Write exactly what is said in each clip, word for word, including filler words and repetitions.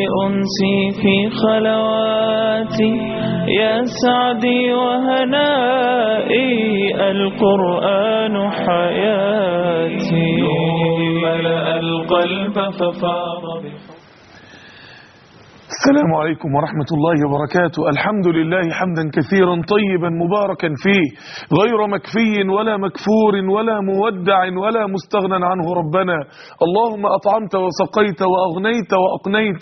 أنسي في خلواتي يا سعدي وهنائي القرآن حياتي ملأ القلب ففاض. السلام عليكم ورحمة الله وبركاته. الحمد لله حمدا كثيرا طيبا مباركا فيه غير مكفي ولا مكفور ولا مودع ولا مستغنى عنه ربنا. اللهم أطعمت وسقيت وأغنيت وأقنيت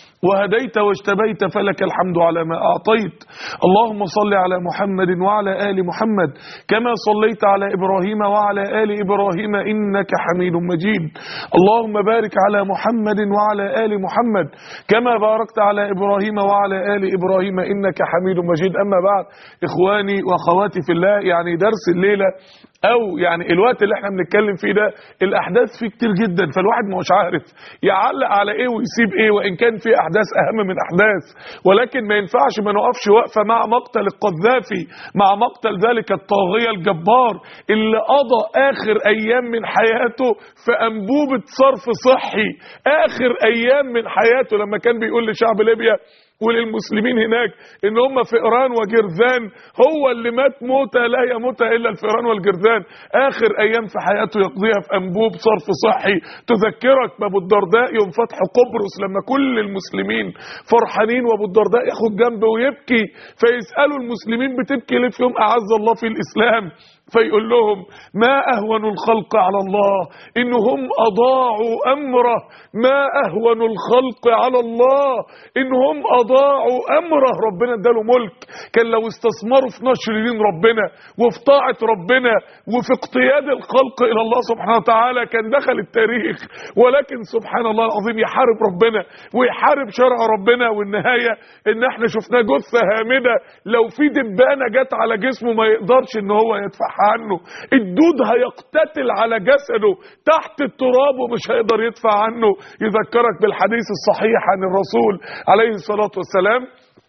وهديت واجتبيت فلك الحمد على ما أعطيت. اللهم صل على محمد وعلى آل محمد كما صليت على إبراهيم وعلى آل إبراهيم إنك حميد مجيد. اللهم بارك على محمد وعلى آل محمد كما باركت على إبراهيم وعلى آل إبراهيم إنك حميد مجيد. أما بعد، إخواني وأخواتي في الله، يعني درس الليلة او يعني الوقت اللي احنا بنتكلم فيه ده الاحداث فيه كتير جدا، فالواحد مش عارف يعلق على ايه ويسيب ايه، وان كان في احداث اهم من احداث، ولكن ما ينفعش ما نقفش وقفه مع مقتل القذافي، مع مقتل ذلك الطاغية الجبار اللي قضى اخر ايام من حياته في انبوبة صرف صحي، اخر ايام من حياته لما كان بيقول لشعب ليبيا وللمسلمين هناك ان هم فئران وجرذان، هو اللي مات موتة لا يموت الا الفئران والجرذان، اخر ايام في حياته يقضيها في انبوب صرف صحي. تذكرك بابو الدرداء يوم فتح قبرص لما كل المسلمين فرحانين وابو الدرداء ياخد جنبه ويبكي، فيسألوا المسلمين بتبكي ليه في يوم اعز الله في الاسلام؟ فيقول لهم ما أهون الخلق على الله إنهم أضاعوا أمره، ما أهون الخلق على الله إنهم أضاعوا أمره. ربنا اداله ملك، كان لو استثمروا في نشر دين ربنا وفي طاعة ربنا وفي اقتياد الخلق إلى الله سبحانه وتعالى كان دخل التاريخ، ولكن سبحان الله العظيم يحارب ربنا ويحارب شرع ربنا، والنهاية إن احنا شفناه جثة هامدة، لو في دبانة جت على جسمه ما يقدرش إن هو يدفع عنه، الدود هيقتتل على جسده تحت التراب ومش هيقدر يدفع عنه. يذكرك بالحديث الصحيح عن الرسول عليه الصلاة والسلام: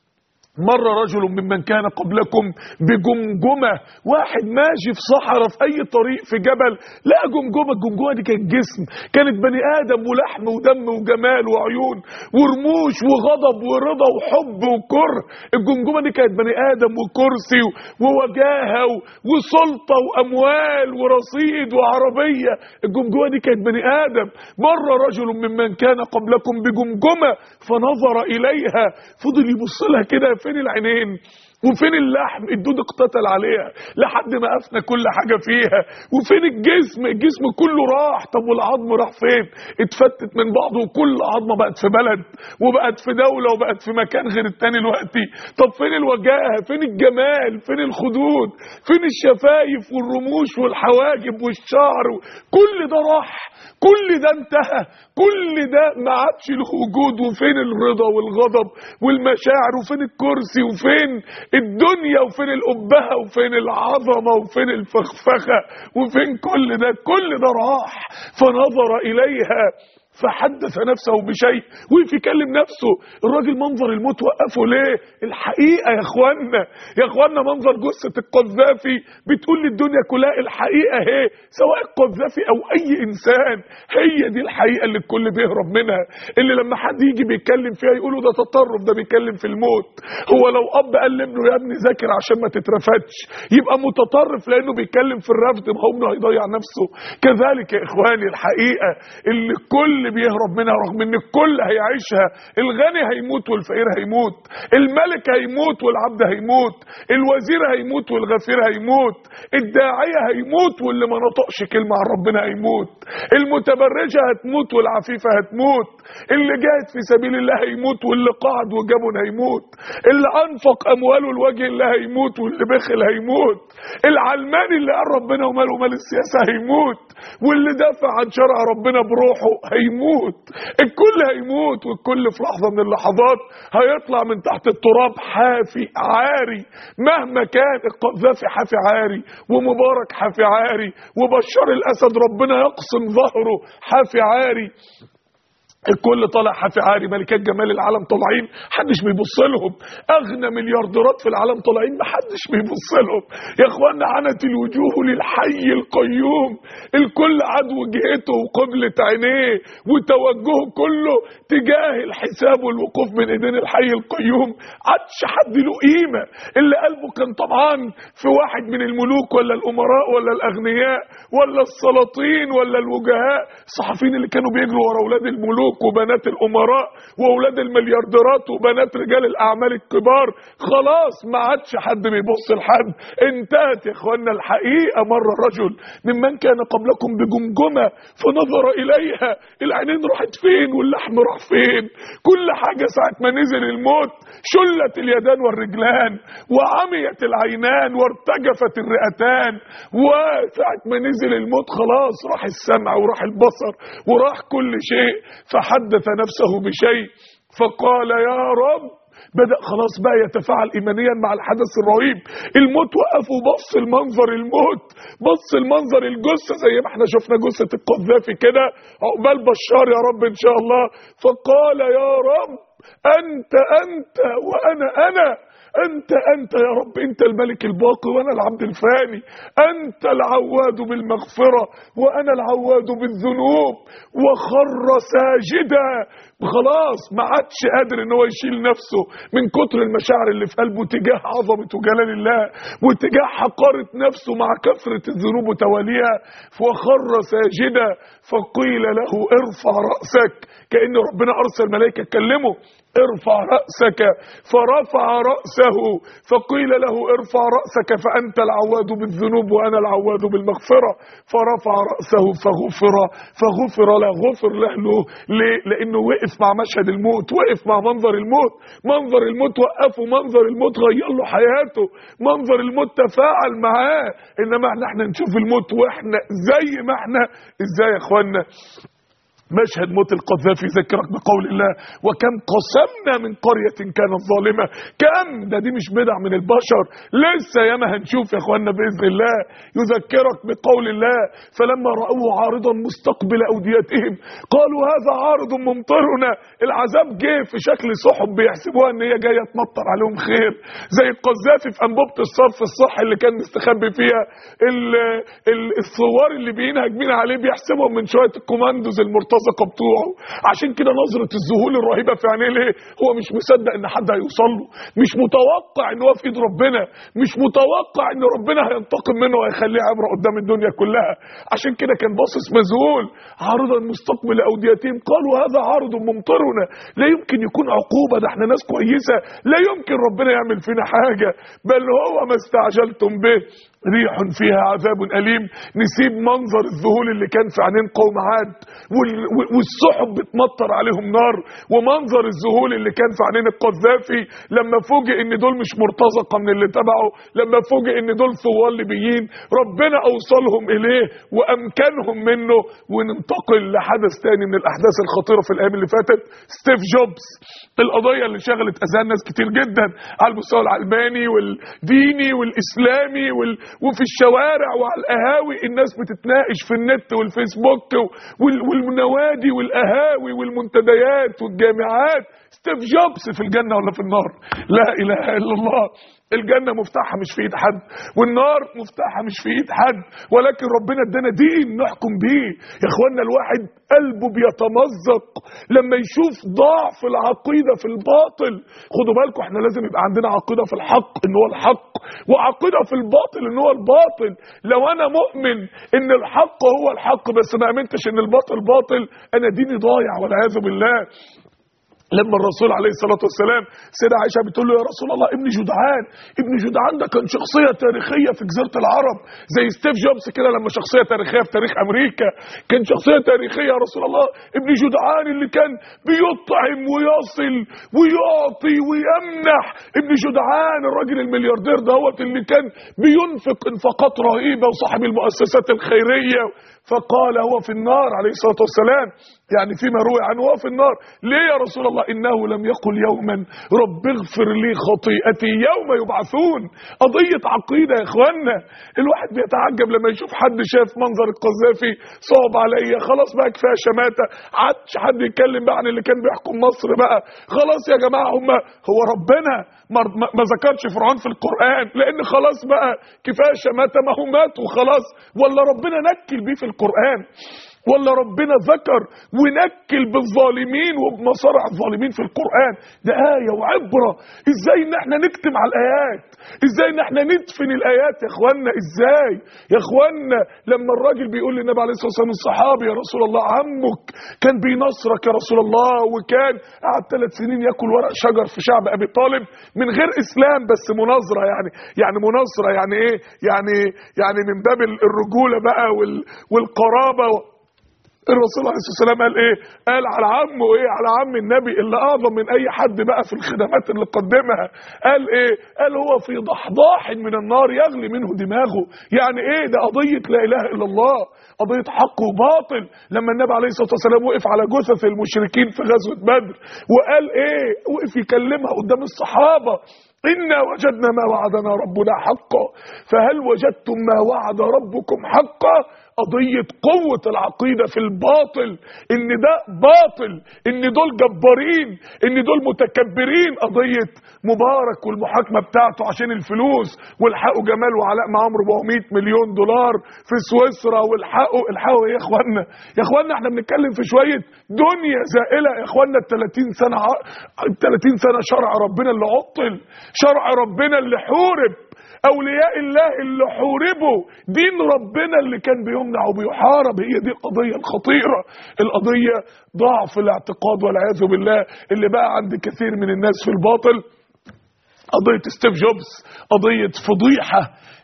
مر رجل ممن كان قبلكم بجمجمة، واحد ماشي في صحراء في اي طريق في جبل لقى جمجمة. الجمجمة دي كانت جسم، كانت بني ادم ولحم ودم وجمال وعيون ورموش وغضب ورضا وحب وكره. الجمجمة دي كانت بني ادم وكرسي ووجاهة وسلطة واموال ورصيد وعربية. الجمجمة دي كانت بني ادم. مر رجل ممن كان قبلكم بجمجمة فنظر اليها، فضل يبص لها كده، فين العينين وفين اللحم؟ الدود اقتتل عليها لحد ما افنى كل حاجة فيها. وفين الجسم؟ الجسم كله راح. طب والعظم راح فين؟ اتفتت من بعضه وكل عظمة بقت في بلد وبقت في دولة وبقت في مكان غير التاني دلوقتي. طب فين الوجاهة؟ فين الجمال؟ فين الخدود؟ فين الشفايف والرموش والحواجب والشعر؟ كل ده راح، كل ده انتهى، كل ده ما عادش له وجود. وفين الرضا والغضب والمشاعر؟ وفين الكرسي؟ وفين الدنيا؟ وفين الأبهة؟ وفين العظمة؟ وفين الفخفخة؟ وفين كل ده؟ كل ده راح. فنظر إليها فحدث نفسه بشيء، وقف يكلم نفسه. الراجل منظر الموت وقفه ليه؟ الحقيقة يا اخوانا، يا اخوانا منظر جثة القذافي بتقول للدنيا كلها الحقيقة اهي، سواء القذافي او اي انسان، هي دي الحقيقة اللي الكل بيهرب منها، اللي لما حد يجي بيتكلم فيها يقولوا ده تطرف، ده بيتكلم في الموت. هو لو اب قال لابنه يا ابني ذاكر عشان ما تترفدش يبقى متطرف لانه بيتكلم في الرفض، ما هو ابنه هيضيع نفسه. كذلك يا اخواني الحقيقة اللي الكل بيهرب منها رغم ان الكل هيعيشها، الغني هيموت والفقير هيموت، الملك هيموت والعبد هيموت، الوزير هيموت والغفير هيموت، الداعية هيموت واللي ما نطقش كلمة عن ربنا هيموت، المتبرجة هتموت والعفيفة هتموت، اللي جاهد في سبيل الله هيموت واللي قعد وجبن هيموت، اللي انفق امواله لوجه الله هيموت واللي بخل هيموت، العلماني اللي قال ربنا وماله مال السياسة هيموت، واللي دافع عن شرع ربنا بروحه هيموت. الكل هيموت، والكل في لحظة من اللحظات هيطلع من تحت التراب حافي عاري. مهما كان القذافي حافي عاري، ومبارك حافي عاري، وبشار الاسد ربنا يقسم ظهره حافي عاري. الكل طالع حافي عاري، ملكات جمال العالم طالعين محدش بيبص لهم، اغنى مليارديرات في العالم طالعين محدش بيبص لهم. يا اخوانا عنت الوجوه للحي القيوم، الكل عاد وجهته وقبلة عينيه وتوجهه كله تجاه الحساب والوقوف بين ايدين الحي القيوم. عادش حد له قيمه، اللي قلبه كان طبعا في واحد من الملوك ولا الامراء ولا الاغنياء ولا السلاطين ولا الوجهاء، الصحفيين اللي كانوا بيجروا ورا اولاد الملوك وبنات الامراء واولاد المليارديرات وبنات رجال الاعمال الكبار، خلاص ما عادش حد بيبص لحد، انتهت يا اخوانا الحقيقه. مر رجل ممن كان قبلكم بجمجمه فنظر اليها، العينين راحت فين واللحم راح فين؟ كل حاجه ساعه ما نزل الموت شلت اليدان والرجلان وعميت العينان وارتجفت الرئتان، وساعه ما نزل الموت خلاص راح السمع وراح البصر وراح كل شيء. فحدث نفسه بشيء فقال يا رب، بدأ خلاص بقى يتفاعل إيمانيا مع الحدث الرهيب. الموت وقف وبص المنظر، الموت بص المنظر، الجثة زي ما احنا شفنا جثة القذافي كده، عقبال بشار يا رب إن شاء الله. فقال يا رب أنت أنت وأنا أنا، أنت أنت يا رب، أنت الملك الباقي وأنا العبد الفاني، أنت العواد بالمغفرة وأنا العواد بالذنوب. وخر ساجدا، خلاص ما عادش قادر ان هو يشيل نفسه من كتر المشاعر اللي في قلبه تجاه عظمه وجلال الله وتجاه حقارة نفسه مع كثرة الذنوب وتواليها. وخر ساجدا فقيل له ارفع رأسك، كأن ربنا أرسل ملائكة تكلمه ارفع رأسك، فرفع رأسه فقيل له ارفع رأسك فأنت العواد بالذنوب وأنا العواد بالمغفرة. فرفع رأسه فغفر فغفر له، غفر له ليه؟ لأنه وقف مع مشهد الموت، وقف مع منظر الموت، منظر الموت وقفه، منظر الموت غير له حياته، منظر الموت تفاعل معاه. إنما احنا نشوف الموت واحنا زي ما احنا. ازاي يا اخوانا؟ مشهد موت القذافي يذكرك بقول الله وكم قسمنا من قرية كانت ظالمة. كم ده دي مش بدع من البشر، لسه ياما هنشوف يا اخوانا بإذن الله. يذكرك بقول الله فلما رأوه عارضا مستقبل أوديتهم قالوا هذا عارض ممطرنا. العذاب جه في شكل سحب بيحسبوها ان هي جاية تمطر عليهم خير، زي القذافي في أنبوبة الصرف الصحي اللي كان مستخبي فيها الثوار اللي بينهج مين عليه، بيحسبهم من شوية الكوماندوز المرتزقة بتوعه. عشان كده نظرة الذهول الرهيبة في عينيه، ليه؟ هو مش مصدق ان حد هيوصل له، مش متوقع ان هو في ايد ربنا، مش متوقع ان ربنا هينتقم منه وهيخليه عبرة قدام الدنيا كلها. عشان كده كان باصص مذهول. عارضا مستقبل أوديتهم قالوا هذا عارض ممطرنا، لا يمكن يكون عقوبة، ده احنا ناس كويسة، لا يمكن ربنا يعمل فينا حاجة، بل هو ما استعجلتم به ريح فيها عذاب أليم. نسيب منظر الذهول اللي كان في عينين قوم عاد والسحب بتمطر عليهم نار، ومنظر الذهول اللي كان في عينين القذافي لما فوجئ ان دول مش مرتزقة من اللي تبعه، لما فوجئ ان دول ثوار ليبيين ربنا اوصلهم اليه وامكنهم منه. وننتقل لحدث تاني من الاحداث الخطيرة في الايام اللي فاتت، ستيف جوبز. القضية اللي شغلت اذهان ناس كتير جدا على المستوى العلماني والديني والاسلامي وال... وفي الشوارع وعلى القهاوي، الناس بتتناقش في النت والفيسبوك وال... والنوادي والقهاوي والمنتديات والجامعات. ستيف جوبز في الجنة ولا في النار؟ لا اله الا الله. الجنة مفتاحها مش في ايد حد، والنار مفتاحها مش في ايد حد، ولكن ربنا ادانا دين نحكم بيه. يا اخوانا الواحد قلبه بيتمزق لما يشوف ضعف العقيدة في الباطل. خدوا بالكم احنا لازم يبقى عندنا عقيدة في الحق ان هو الحق، وعقيدة في الباطل ان هو الباطل. لو انا مؤمن ان الحق هو الحق بس ما امنتش ان الباطل باطل، انا ديني ضايع والعياذ بالله. لما الرسول عليه الصلاة والسلام سيدة عائشة بتقول له يا رسول الله ابن جدعان، ابن جدعان ده كان شخصية تاريخية في جزيرة العرب زي ستيف جوبز كده، لما شخصية تاريخية في تاريخ أمريكا كان شخصية تاريخية يا رسول الله. ابن جدعان اللي كان بيطعم ويصل ويعطي ويمنح، ابن جدعان الراجل الملياردير دوت اللي كان بينفق انفاقات رهيبة وصاحب المؤسسات الخيرية. فقال هو في النار عليه الصلاة والسلام. يعني فيما روي عنه هو في النار. ليه يا رسول الله؟ انه لم يقل يوما رب اغفر لي خطيئتي يوم يبعثون. قضيه عقيده يا اخوانا. الواحد بيتعجب لما يشوف حد شاف منظر القذافي صعب عليا، خلاص بقى كفايه شماته، عادش حد يتكلم بقى عن اللي كان بيحكم مصر بقى، خلاص يا جماعه. هم هو ربنا ما, ما ذكرش فرعون في القران لان خلاص بقى كفايه شماته، ما هو مات وخلاص؟ ولا ربنا نكل بيه في القران؟ ولا ربنا ذكر ونكل بالظالمين وبمصارع الظالمين في القرآن؟ ده آية وعبرة. ازاي ان احنا نكتم على الآيات؟ ازاي ان احنا ندفن الآيات يا اخوانا؟ ازاي يا اخوانا لما الراجل بيقول للنبي عليه الصلاة والسلام الصحابي يا رسول الله عمك كان بينصرك يا رسول الله، وكان قعد ثلاث سنين ياكل ورق شجر في شعب ابي طالب من غير اسلام، بس مناظرة يعني يعني مناصرة يعني ايه؟ يعني يعني من باب الرجولة بقى والقرابة. الرسول عليه الصلاه والسلام قال ايه؟ قال على عمه ايه؟ على عم النبي اللي اعظم من اي حد بقى في الخدمات اللي قدمها. قال ايه؟ قال هو في ضحضاح من النار يغلي منه دماغه. يعني ايه؟ ده قضيه لا اله الا الله، قضيه حق وباطل. لما النبي عليه الصلاه والسلام وقف على جثث المشركين في غزوه بدر وقال ايه؟ وقف يكلمها قدام الصحابه: إنا وجدنا ما وعدنا ربنا حقا فهل وجدتم ما وعد ربكم حقا؟ قضية قوة العقيدة في الباطل، إن ده باطل، إن دول جبارين، إن دول متكبرين. قضية مبارك والمحاكمة بتاعته عشان الفلوس، والحقوا جمال وعلاء معاهم أربعمائة مليون دولار في سويسرا، والحقوا الحقوا إيه يا إخوانا؟ يا إخوانا إحنا بنتكلم في شوية دنيا زائلة يا إخوانا. ال ثلاثين سنة ال ثلاثين سنة شرع ربنا اللي عطل، شرع ربنا اللي حورب، أولياء الله اللي حوربوا دين ربنا اللي كان بيمنع وبيحارب. هي دي القضية الخطيرة، القضية ضعف الاعتقاد والعياذ بالله اللي بقى عند كثير من الناس في الباطل. قضية ستيف جوبز قضية فضيحة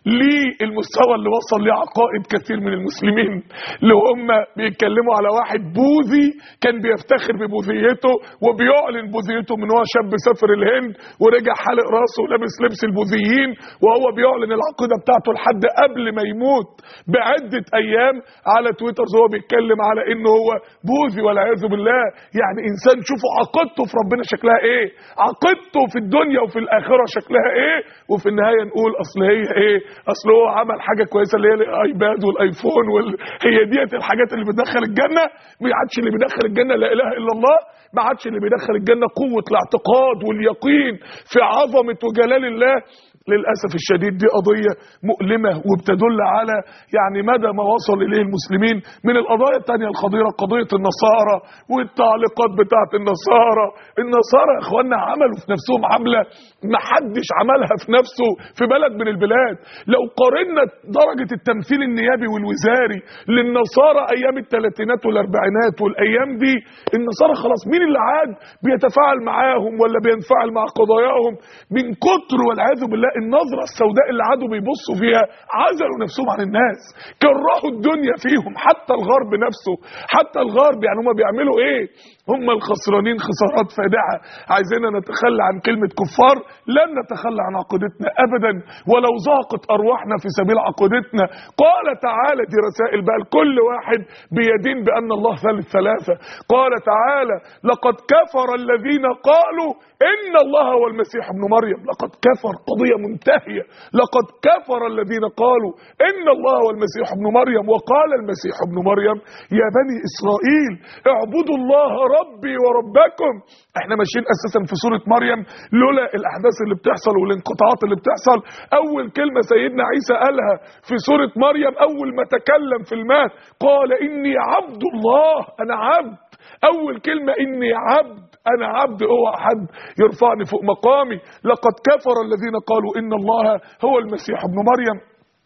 للمستوى اللي وصل ليه عقائد كثير من المسلمين، اللي هم بيتكلموا على واحد بوذي كان بيفتخر ببوذيته وبيعلن بوذيته من هو شاب سافر الهند ورجع حالق راسه ولابس لبس البوذيين، وهو بيعلن العقيدة بتاعته لحد قبل ما يموت بعدة ايام على تويتر وهو بيتكلم على انه هو بوذي والعياذ بالله. يعني انسان شوفوا عقيدته في ربنا شكلها ايه، عقيدته في الدنيا وفي الاخرة شكلها ايه، وفي النهاية نقول اصل هي ايه؟ اصل هو عمل حاجه كويسه اللي هي الايباد والايفون وال... هي ديت الحاجات اللي بتدخل الجنه. ما عادش اللي بيدخل الجنه لا اله الا الله، ما عادش اللي بيدخل الجنه قوه الاعتقاد واليقين في عظمه وجلال الله. للأسف الشديد دي قضية مؤلمة وبتدل على يعني مدى ما وصل إليه المسلمين. من القضايا الثانية الخطيرة قضية النصارى والتعليقات بتاعت النصارى. النصارى يا اخوانا عملوا في نفسهم عملة ما حدش عملها في نفسه في بلد من البلاد. لو قارنا درجة التمثيل النيابي والوزاري للنصارى أيام الثلاثينات والأربعينات والأيام دي، النصارى خلاص مين اللي عاد بيتفاعل معاهم ولا بينفعل مع قضاياهم؟ من كتر والعياذ بالله النظرة السوداء اللي عادوا بيبصوا فيها عزلوا نفسهم عن الناس، كرهوا الدنيا فيهم. حتى الغرب نفسه، حتى الغرب يعني هم بيعملوا ايه؟ هم الخسرانين خسارات فادحة. عايزيننا نتخلى عن كلمة كفار؟ لن نتخلى عن عقيدتنا ابدا ولو ضاقت ارواحنا في سبيل عقيدتنا. قال تعالى، دي رسائل بقى لكل واحد بيدين بان الله ثالث ثلاثة. قال تعالى: لقد كفر الذين قالوا ان الله هو المسيح ابن مريم. لقد كفر، قضية منتهية. لقد كفر الذين قالوا ان الله هو المسيح ابن مريم. وقال المسيح ابن مريم: يا بني اسرائيل اعبدوا الله ربي وربكم. احنا ماشيين اساسا في سورة مريم لولا الاحداث اللي بتحصل والانقطاعات اللي بتحصل. اول كلمة سيدنا عيسى قالها في سورة مريم اول ما تكلم في المهد قال: اني عبد الله، انا عبد. اول كلمة اني عبد، انا عبد، اوعى حد يرفعني فوق مقامي. لقد كفر الذين قالوا ان الله هو المسيح ابن مريم.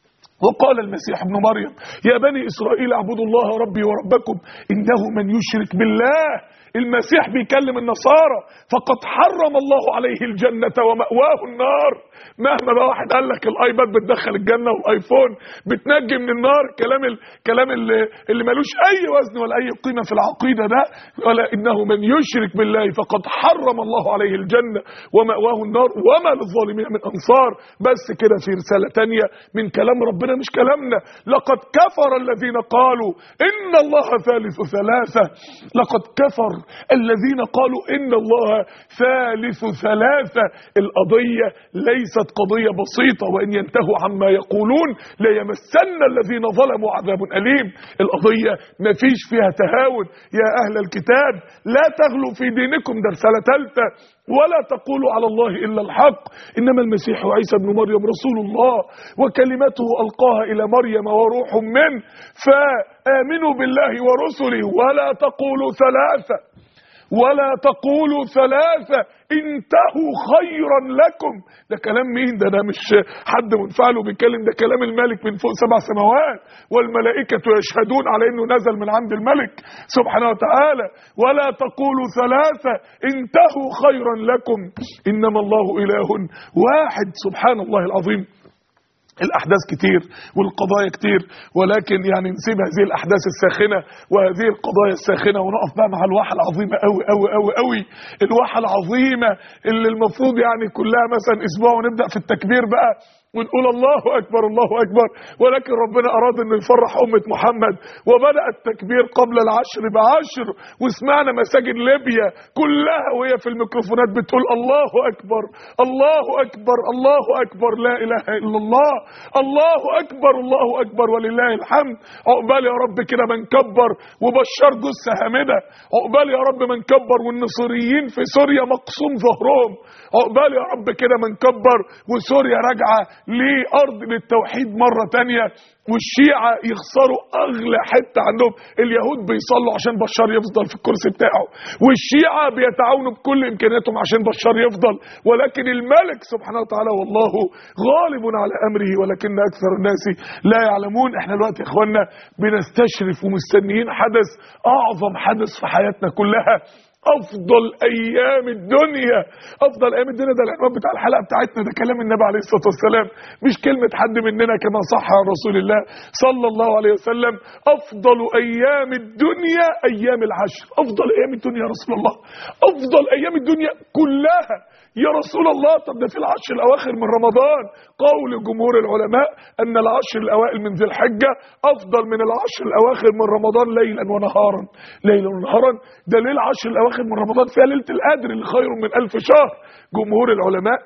وقال المسيح ابن مريم: يا بني اسرائيل اعبدوا الله ربي وربكم انه من يشرك بالله المسيح بيكلم النصارى فقد حرم الله عليه الجنة ومأواه النار. مهما بقى واحد قال لك الايباد بتدخل الجنة والايفون بتنجي من النار، كلام الكلام اللي, اللي ملوش اي وزن ولا اي قيمة في العقيدة ده، ولا انه من يشرك بالله فقد حرم الله عليه الجنة ومأواه النار وما للظالمين من انصار. بس كده في رسالة تانية من كلام ربنا مش كلامنا، لقد كفر الذين قالوا ان الله ثالث ثلاثة. لقد كفر الذين قالوا ان الله ثالث ثلاثة. القضية ليست قضية بسيطة، وان ينتهوا عما يقولون ليمسن الذين ظلموا عذاب أليم. القضية ما فيش فيها تهاون. يا اهل الكتاب لا تغلوا في دينكم، ده رسالة ثالثة، ولا تقولوا على الله الا الحق، انما المسيح عيسى ابن مريم رسول الله وكلمته القاها الى مريم وروح منه فآمنوا بالله ورسله ولا تقولوا ثلاثة ولا تقولوا ثلاثة انتهوا خيرا لكم. ده كلام مين ده؟ ده مش حد منفعله بيتكلم، ده كلام الملك من فوق سبع سماوات، والملائكة يشهدون على انه نزل من عند الملك سبحانه وتعالى. ولا تقولوا ثلاثة انتهوا خيرا لكم انما الله اله واحد. سبحان الله العظيم. الأحداث كتير والقضايا كتير، ولكن يعني نسيب هذه الأحداث الساخنة وهذه القضايا الساخنة ونقف بقى مع الواحة العظيمة أوي أوي أوي أوي. الواحة العظيمة اللي المفروض يعني كلها مثلا أسبوع ونبدأ في التكبير بقى ونقول الله أكبر الله أكبر، ولكن ربنا أراد أنه يفرح أمة محمد وبدأ التكبير قبل العشر بعشر، وسمعنا مساجد ليبيا كلها وهي في الميكروفونات بتقول الله أكبر الله أكبر الله أكبر لا إله إلا الله الله أكبر الله أكبر ولله الحمد. عقبال يا رب كده من كبر وبشار جثة هامدة، عقبال يا رب من كبر والنصريين في سوريا مقسوم ظهرهم، عقبال يا رب كده من كبر وسوريا راجعة لأرض للتوحيد مرة تانية، والشيعة يخسروا أغلى حتة عندهم. اليهود بيصلوا عشان بشار يفضل في الكرسي بتاعه، والشيعة بيتعاونوا بكل إمكانياتهم عشان بشار يفضل، ولكن الملك سبحانه وتعالى والله غالب على أمره ولكن أكثر الناس لا يعلمون. احنا دلوقتي يا إخوانا بنستشرف ومستنيين حدث، أعظم حدث في حياتنا كلها، افضل ايام الدنيا. افضل ايام الدنيا ده العنوان بتاع الحلقه بتاعتنا، ده كلام النبي عليه الصلاه والسلام مش كلمه حد مننا، كما صح عن رسول الله صلى الله عليه وسلم. افضل ايام الدنيا ايام العشر. افضل ايام الدنيا يا رسول الله، افضل ايام الدنيا كلها يا رسول الله. طب ده في العشر الاواخر من رمضان. قول جمهور العلماء ان العشر الاوائل من ذي الحجه افضل من العشر الاواخر من رمضان ليلا ونهارا. ليلا ونهارا ده ليه العشر الاواخر من رمضان فيها ليله القدر اللي خير من الف شهر. جمهور العلماء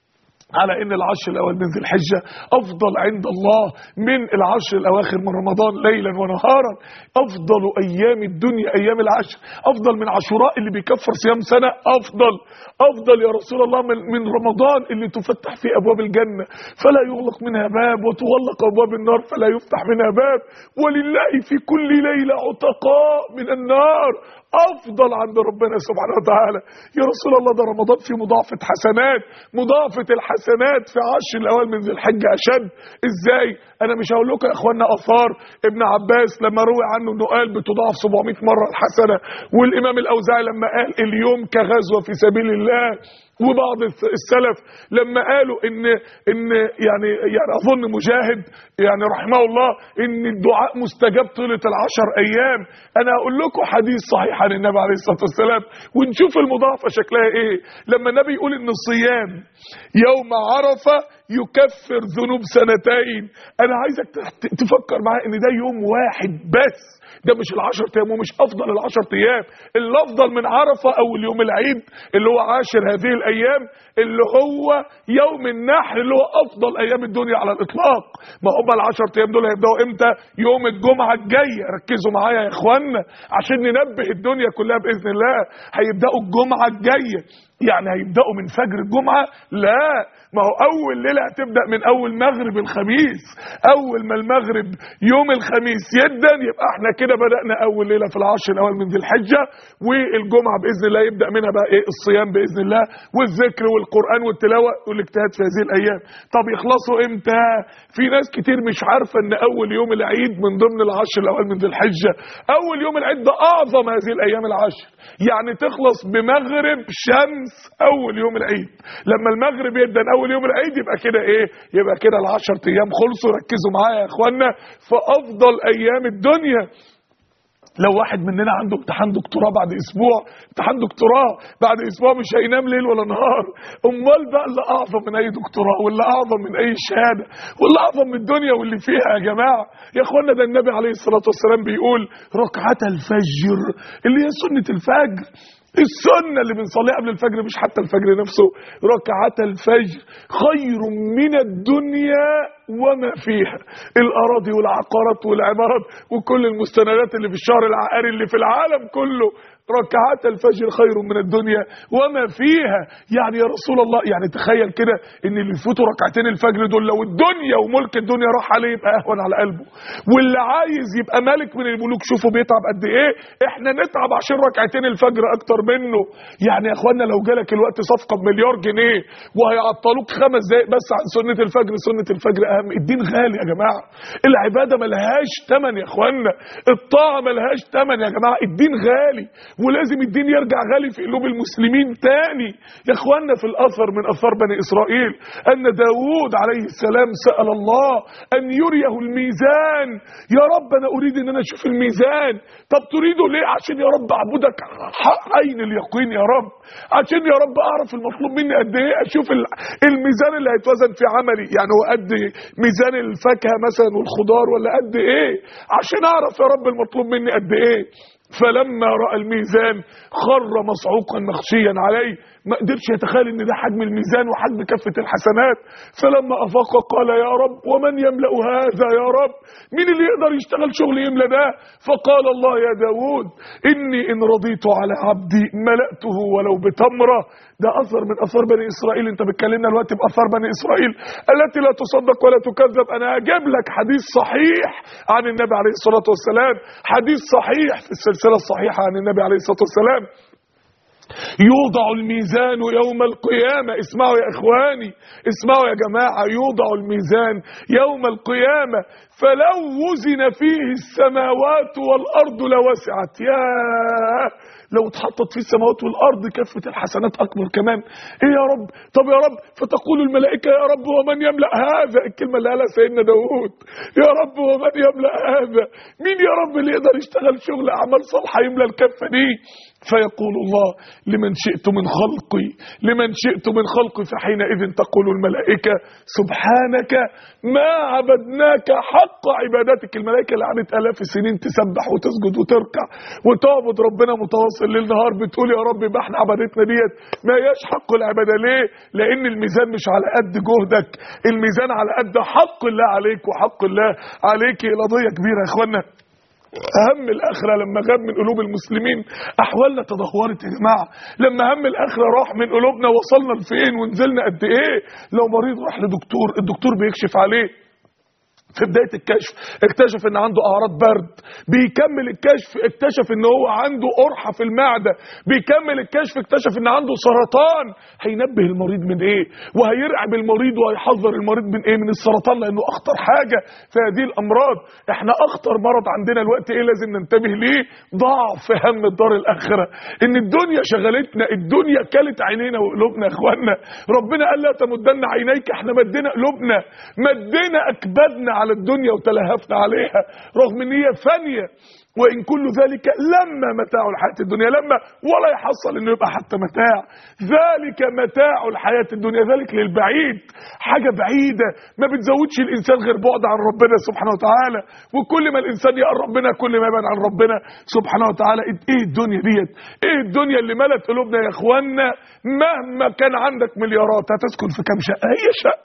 على ان العشر الاوائل من ذي الحجه افضل عند الله من العشر الاواخر من رمضان ليلا ونهارا. افضل ايام الدنيا ايام العشر، افضل من عاشوراء اللي بيكفر صيام سنه، افضل افضل يا رسول الله من, من رمضان اللي تفتح فيه ابواب الجنه فلا يغلق منها باب، وتغلق ابواب النار فلا يفتح منها باب، ولله في كل ليله عتقاء من النار. افضل عند ربنا سبحانه وتعالى. يا رسول الله ده رمضان فيه مضاعفه حسنات، مضاعفه الحسنات في عشر الاوائل من ذي الحجه اشد. ازاي؟ انا مش هقول لكم يا اخوانا اثار ابن عباس لما روي عنه انه قال بتضاعف سبعمائة مره الحسنه، والامام الاوزاعي لما قال اليوم كغزوه في سبيل الله، وبعض السلف لما قالوا ان ان يعني يعني اظن مجاهد يعني رحمه الله ان الدعاء مستجاب طيله العشر ايام. انا هقول لكم حديث صحيح عن النبي عليه الصلاه والسلام ونشوف المضاعفه شكلها ايه. لما النبي يقول ان الصيام يوم عرفه يكفر ذنوب سنتين، انا عايزك تفكر معايا ان ده يوم واحد بس، ده مش العشر ايام ومش افضل العشر ايام. اللي افضل من عرفه اول يوم العيد اللي هو عاشر هذه الايام اللي هو يوم النحر اللي هو افضل ايام الدنيا على الاطلاق. ما هم العشر ايام دول هيبداوا امتى؟ يوم الجمعه الجايه. ركزوا معايا يا اخوانا عشان ننبه الدنيا كلها باذن الله. هيبداوا الجمعه الجايه يعني هيبداوا من فجر الجمعه؟ لا، ما هو اول ليله هتبدا من اول مغرب الخميس. اول ما المغرب يوم الخميس يدن يبقى احنا كده بدانا اول ليله في العشر الاول من ذي الحجه، والجمعه باذن الله يبدا منها بقى ايه؟ الصيام باذن الله والذكر والقران والتلاوه والاجتهاد في هذه الايام. طب يخلصوا امتى؟ في ناس كتير مش عارفه ان اول يوم العيد من ضمن العشر الاول من ذي الحجه. اول يوم العيد ده اعظم هذه الايام العشر، يعني تخلص بمغرب شمس اول يوم العيد. لما المغرب يدن اول يوم العيد يبقى كده ايه؟ يبقى كده العشر ايام خلصوا. ركزوا معايا يا اخوانا في افضل ايام الدنيا. لو واحد مننا عنده امتحان دكتوراه بعد اسبوع، امتحان دكتوراه بعد اسبوع مش هينام ليل ولا نهار. امال بقى اللي اعظم من اي دكتوراه، واللي اعظم من اي شهاده، واللي اعظم من الدنيا واللي فيها يا جماعه يا اخوانا، ده النبي عليه الصلاه والسلام بيقول ركعة الفجر اللي هي سنه الفجر، السنة اللي بنصليها قبل الفجر مش حتى الفجر نفسه، ركعة الفجر خير من الدنيا وما فيها. الأراضي والعقارات والعمارات وكل المستندات اللي في الشهر العقاري اللي في العالم كله، ركعات الفجر خير من الدنيا وما فيها. يعني يا رسول الله، يعني تخيل كده ان اللي يفوتوا ركعتين الفجر دول لو الدنيا وملك الدنيا راح عليه يبقى اهون على قلبه. واللي عايز يبقى ملك من الملوك شوفوا بيتعب قد ايه، احنا نتعب عشان ركعتين الفجر اكتر منه. يعني يا اخوانا لو جالك الوقت صفقه بمليار جنيه وهيعطلوك خمس دقايق بس عن سنه الفجر، سنه الفجر اهم. الدين غالي يا جماعه، العباده ملهاش ثمن يا اخوانا، الطاعه ملهاش ثمن يا جماعه، الدين غالي ولازم الدين يرجع غالي في قلوب المسلمين تاني يا اخوانا. في الاثر من اثار بني اسرائيل ان داود عليه السلام سأل الله ان يريه الميزان. يا رب انا اريد ان انا اشوف الميزان. طب تريده ليه؟ عشان يا رب اعبدك حق عين اليقين يا رب، عشان يا رب اعرف المطلوب مني قد ايه، اشوف الميزان اللي هيتوزن في عملي، يعني هو قد ميزان الفاكهه مثلا والخضار ولا قد ايه، عشان اعرف يا رب المطلوب مني قد ايه. فلما رأى الميزان خر مصعوقا مخشيا عليه، ما قدرش يتخيل ان ده حجم الميزان وحجم كفة الحسنات. فلما افاق قال يا رب ومن يملأ هذا يا رب، مين اللي يقدر يشتغل شغل يملأ ده؟ فقال الله يا داود اني ان رضيت على عبدي ملأته ولو بتمرة. ده اثر من اثار بني اسرائيل. انت بتكلمنا دلوقتي باثار بني اسرائيل التي لا تصدق ولا تكذب. انا هجيب لك حديث صحيح عن النبي عليه الصلاة والسلام، حديث صحيح في السلسلة الصحيحة عن النبي عليه الصلاة والسلام. يوضع الميزان يوم القيامة، اسمعوا يا اخواني، اسمعوا يا جماعة، يوضع الميزان يوم القيامة فلو وزن فيه السماوات والارض لوسعت. يا لو اتحطت في السماوات والارض كفة الحسنات اكبر كمان. ايه يا رب؟ طب يا رب، فتقول الملائكة يا رب ومن يملأ هذا، الكلمة اللي قالها سيدنا داود، يا رب ومن يملأ هذا، مين يا رب اللي يقدر يشتغل شغل اعمال صالحة يملأ الكفة دي؟ فيقول الله لمن شئت من خلقي، لمن شئت من خلقي. فحينئذ تقول الملائكة سبحانك ما عبدناك حق عبادتك. الملائكة اللي قعدت آلاف السنين تسبح وتسجد وتركع وتعبد ربنا متواصل ليل نهار بتقول يا رب يبقى احنا عبادتنا ديت ما هياش حق العبادة. ليه؟ لأن الميزان مش على قد جهدك، الميزان على قد حق الله عليك وحق الله عليك. قضية كبيرة يا اخوانا. هم الآخرة لما غاب من قلوب المسلمين أحوالنا تدهورت يا جماعة. لما هم الآخرة راح من قلوبنا وصلنا لفين ونزلنا قد إيه. لو مريض راح لدكتور، الدكتور بيكشف عليه في بداية الكشف اكتشف ان عنده اعراض برد، بيكمل الكشف اكتشف ان هو عنده قرحة في المعدة، بيكمل الكشف اكتشف ان عنده سرطان. هينبه المريض من ايه؟ وهيرعب المريض وهيحذر المريض من ايه؟ من السرطان، لانه اخطر حاجة في هذه الامراض. احنا اخطر مرض عندنا الوقت ايه لازم ننتبه ليه؟ ضعف هم الدار الاخرة، ان الدنيا شغلتنا، الدنيا كلت عينينا وقلوبنا يا اخوانا. ربنا قال لا تمدن عينيك، احنا مدينا قلوبنا، مدينا اكبادنا على الدنيا وتلهفنا عليها رغم ان هي فانيه. وان كل ذلك لما متاع الحياه الدنيا، لما ولا يحصل انه يبقى حتى متاع، ذلك متاع الحياه الدنيا، ذلك للبعيد، حاجه بعيده ما بتزودش الانسان غير بعد عن ربنا سبحانه وتعالى. وكل ما الانسان يقرب ربنا كل ما يبعد عن ربنا سبحانه وتعالى. ايه الدنيا ديت؟ ايه الدنيا اللي ملت قلوبنا يا اخوانا؟ مهما كان عندك مليارات هتسكن في كام شقه؟ هي شقه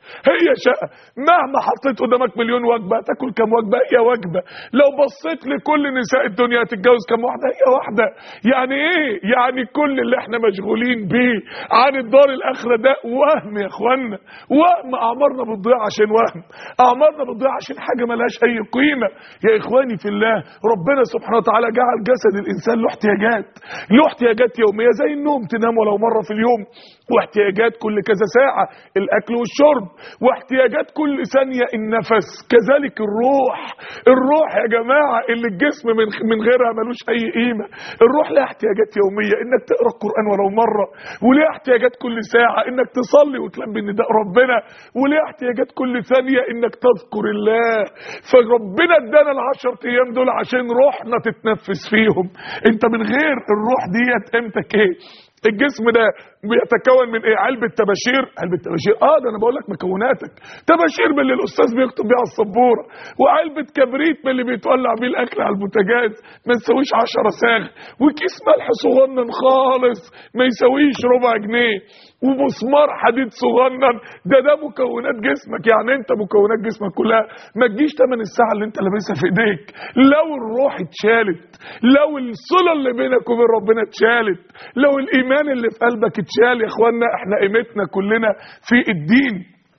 هي شقه. مهما حطيت قدامك مليون وجبه هتاكل كام وجبه؟ هي وجبه. لو بصيت لكل نساء الدنيا هتتجوز كام واحده؟ هي واحده. يعني ايه؟ يعني كل اللي احنا مشغولين بيه عن الدار الاخره ده وهم يا اخوانا، وهم. اعمارنا بتضيع عشان وهم، اعمارنا بتضيع عشان حاجه ملهاش اي قيمه. يا اخواني في الله، ربنا سبحانه وتعالى جعل جسد الانسان له احتياجات، له احتياجات يوميه زي النوم، تنام ولو مره في اليوم، واحتياجات كل كذا ساعه الاكل والشرب، واحتياجات كل ثانيه النفس. كذلك الروح، الروح يا جماعه اللي الجسم من من غيرها ملوش اي قيمه. الروح لها احتياجات يوميه، انك تقرا القران ولو مره، وليها احتياجات كل ساعه انك تصلي وتلبي نداء ربنا، وليها احتياجات كل ثانيه انك تذكر الله. فربنا ادانا العشر ايام دول عشان روحنا تتنفس فيهم. انت من غير الروح ديت قيمتك ايه؟ الجسم ده بيتكون من ايه؟ علبه طباشير. علبه طباشير اه ده انا بقول لك مكوناتك. طباشير من اللي الاستاذ بيكتب بيها على السبوره، وعلبه كبريت من اللي بيتولع بيه الاكل على البوتاجاز ما يساويش عشرة ساغ، وكيس ملح صغنن خالص ما يساويش ربع جنيه، ومسمار حديد صغنن. ده ده مكونات جسمك. يعني انت مكونات جسمك كلها ما تجيش ثمن الساعه اللي انت لابسها في ايديك. لو الروح اتشالت، لو الصله اللي بينك وبين ربنا اتشالت، لو الايمان اللي في قلبك اتشال يا اخوانا، احنا قيمتنا كلنا في الدين.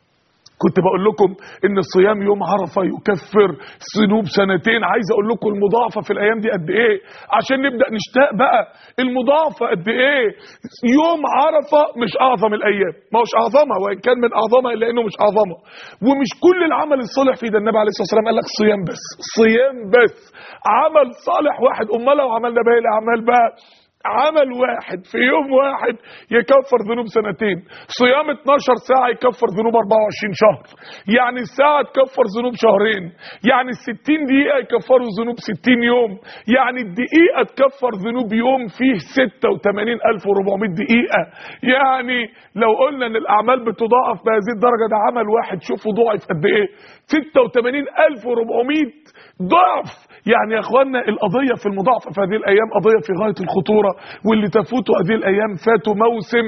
كنت بقول لكم ان الصيام يوم عرفه يكفر ذنوب سنتين. عايز اقول لكم المضاعفه في الايام دي قد ايه عشان نبدا نشتاق بقى. المضاعفه قد ايه؟ يوم عرفه مش اعظم الايام، ما هوش اعظمها، وان كان من اعظمها الا انه مش اعظمها. ومش كل العمل الصالح في ده. النبي عليه الصلاه والسلام قال لك صيام بس، صيام بس. عمل صالح واحد. امال لو عملنا باقي الاعمال بقى، عمل واحد في يوم واحد يكفر ذنوب سنتين. صيام اتناشر ساعة يكفر ذنوب اربعة وعشرين شهر. يعني الساعة تكفر ذنوب شهرين. يعني الستين دقيقة يكفروا ذنوب ستين يوم. يعني الدقيقة تكفر ذنوب يوم فيه ستة وتمانين الف واربعمائة دقيقة. يعني لو قلنا ان الاعمال بتضاعف بهذه الدرجة، ده عمل واحد شوفوا ضاعف قد ايه؟ ستة وتمانين الف واربعمائة ضعف. يعني يا اخوانا القضيه في المضاعفه في هذه الايام قضيه في غايه الخطوره. واللي تفوتوا هذه الايام فاتوا موسم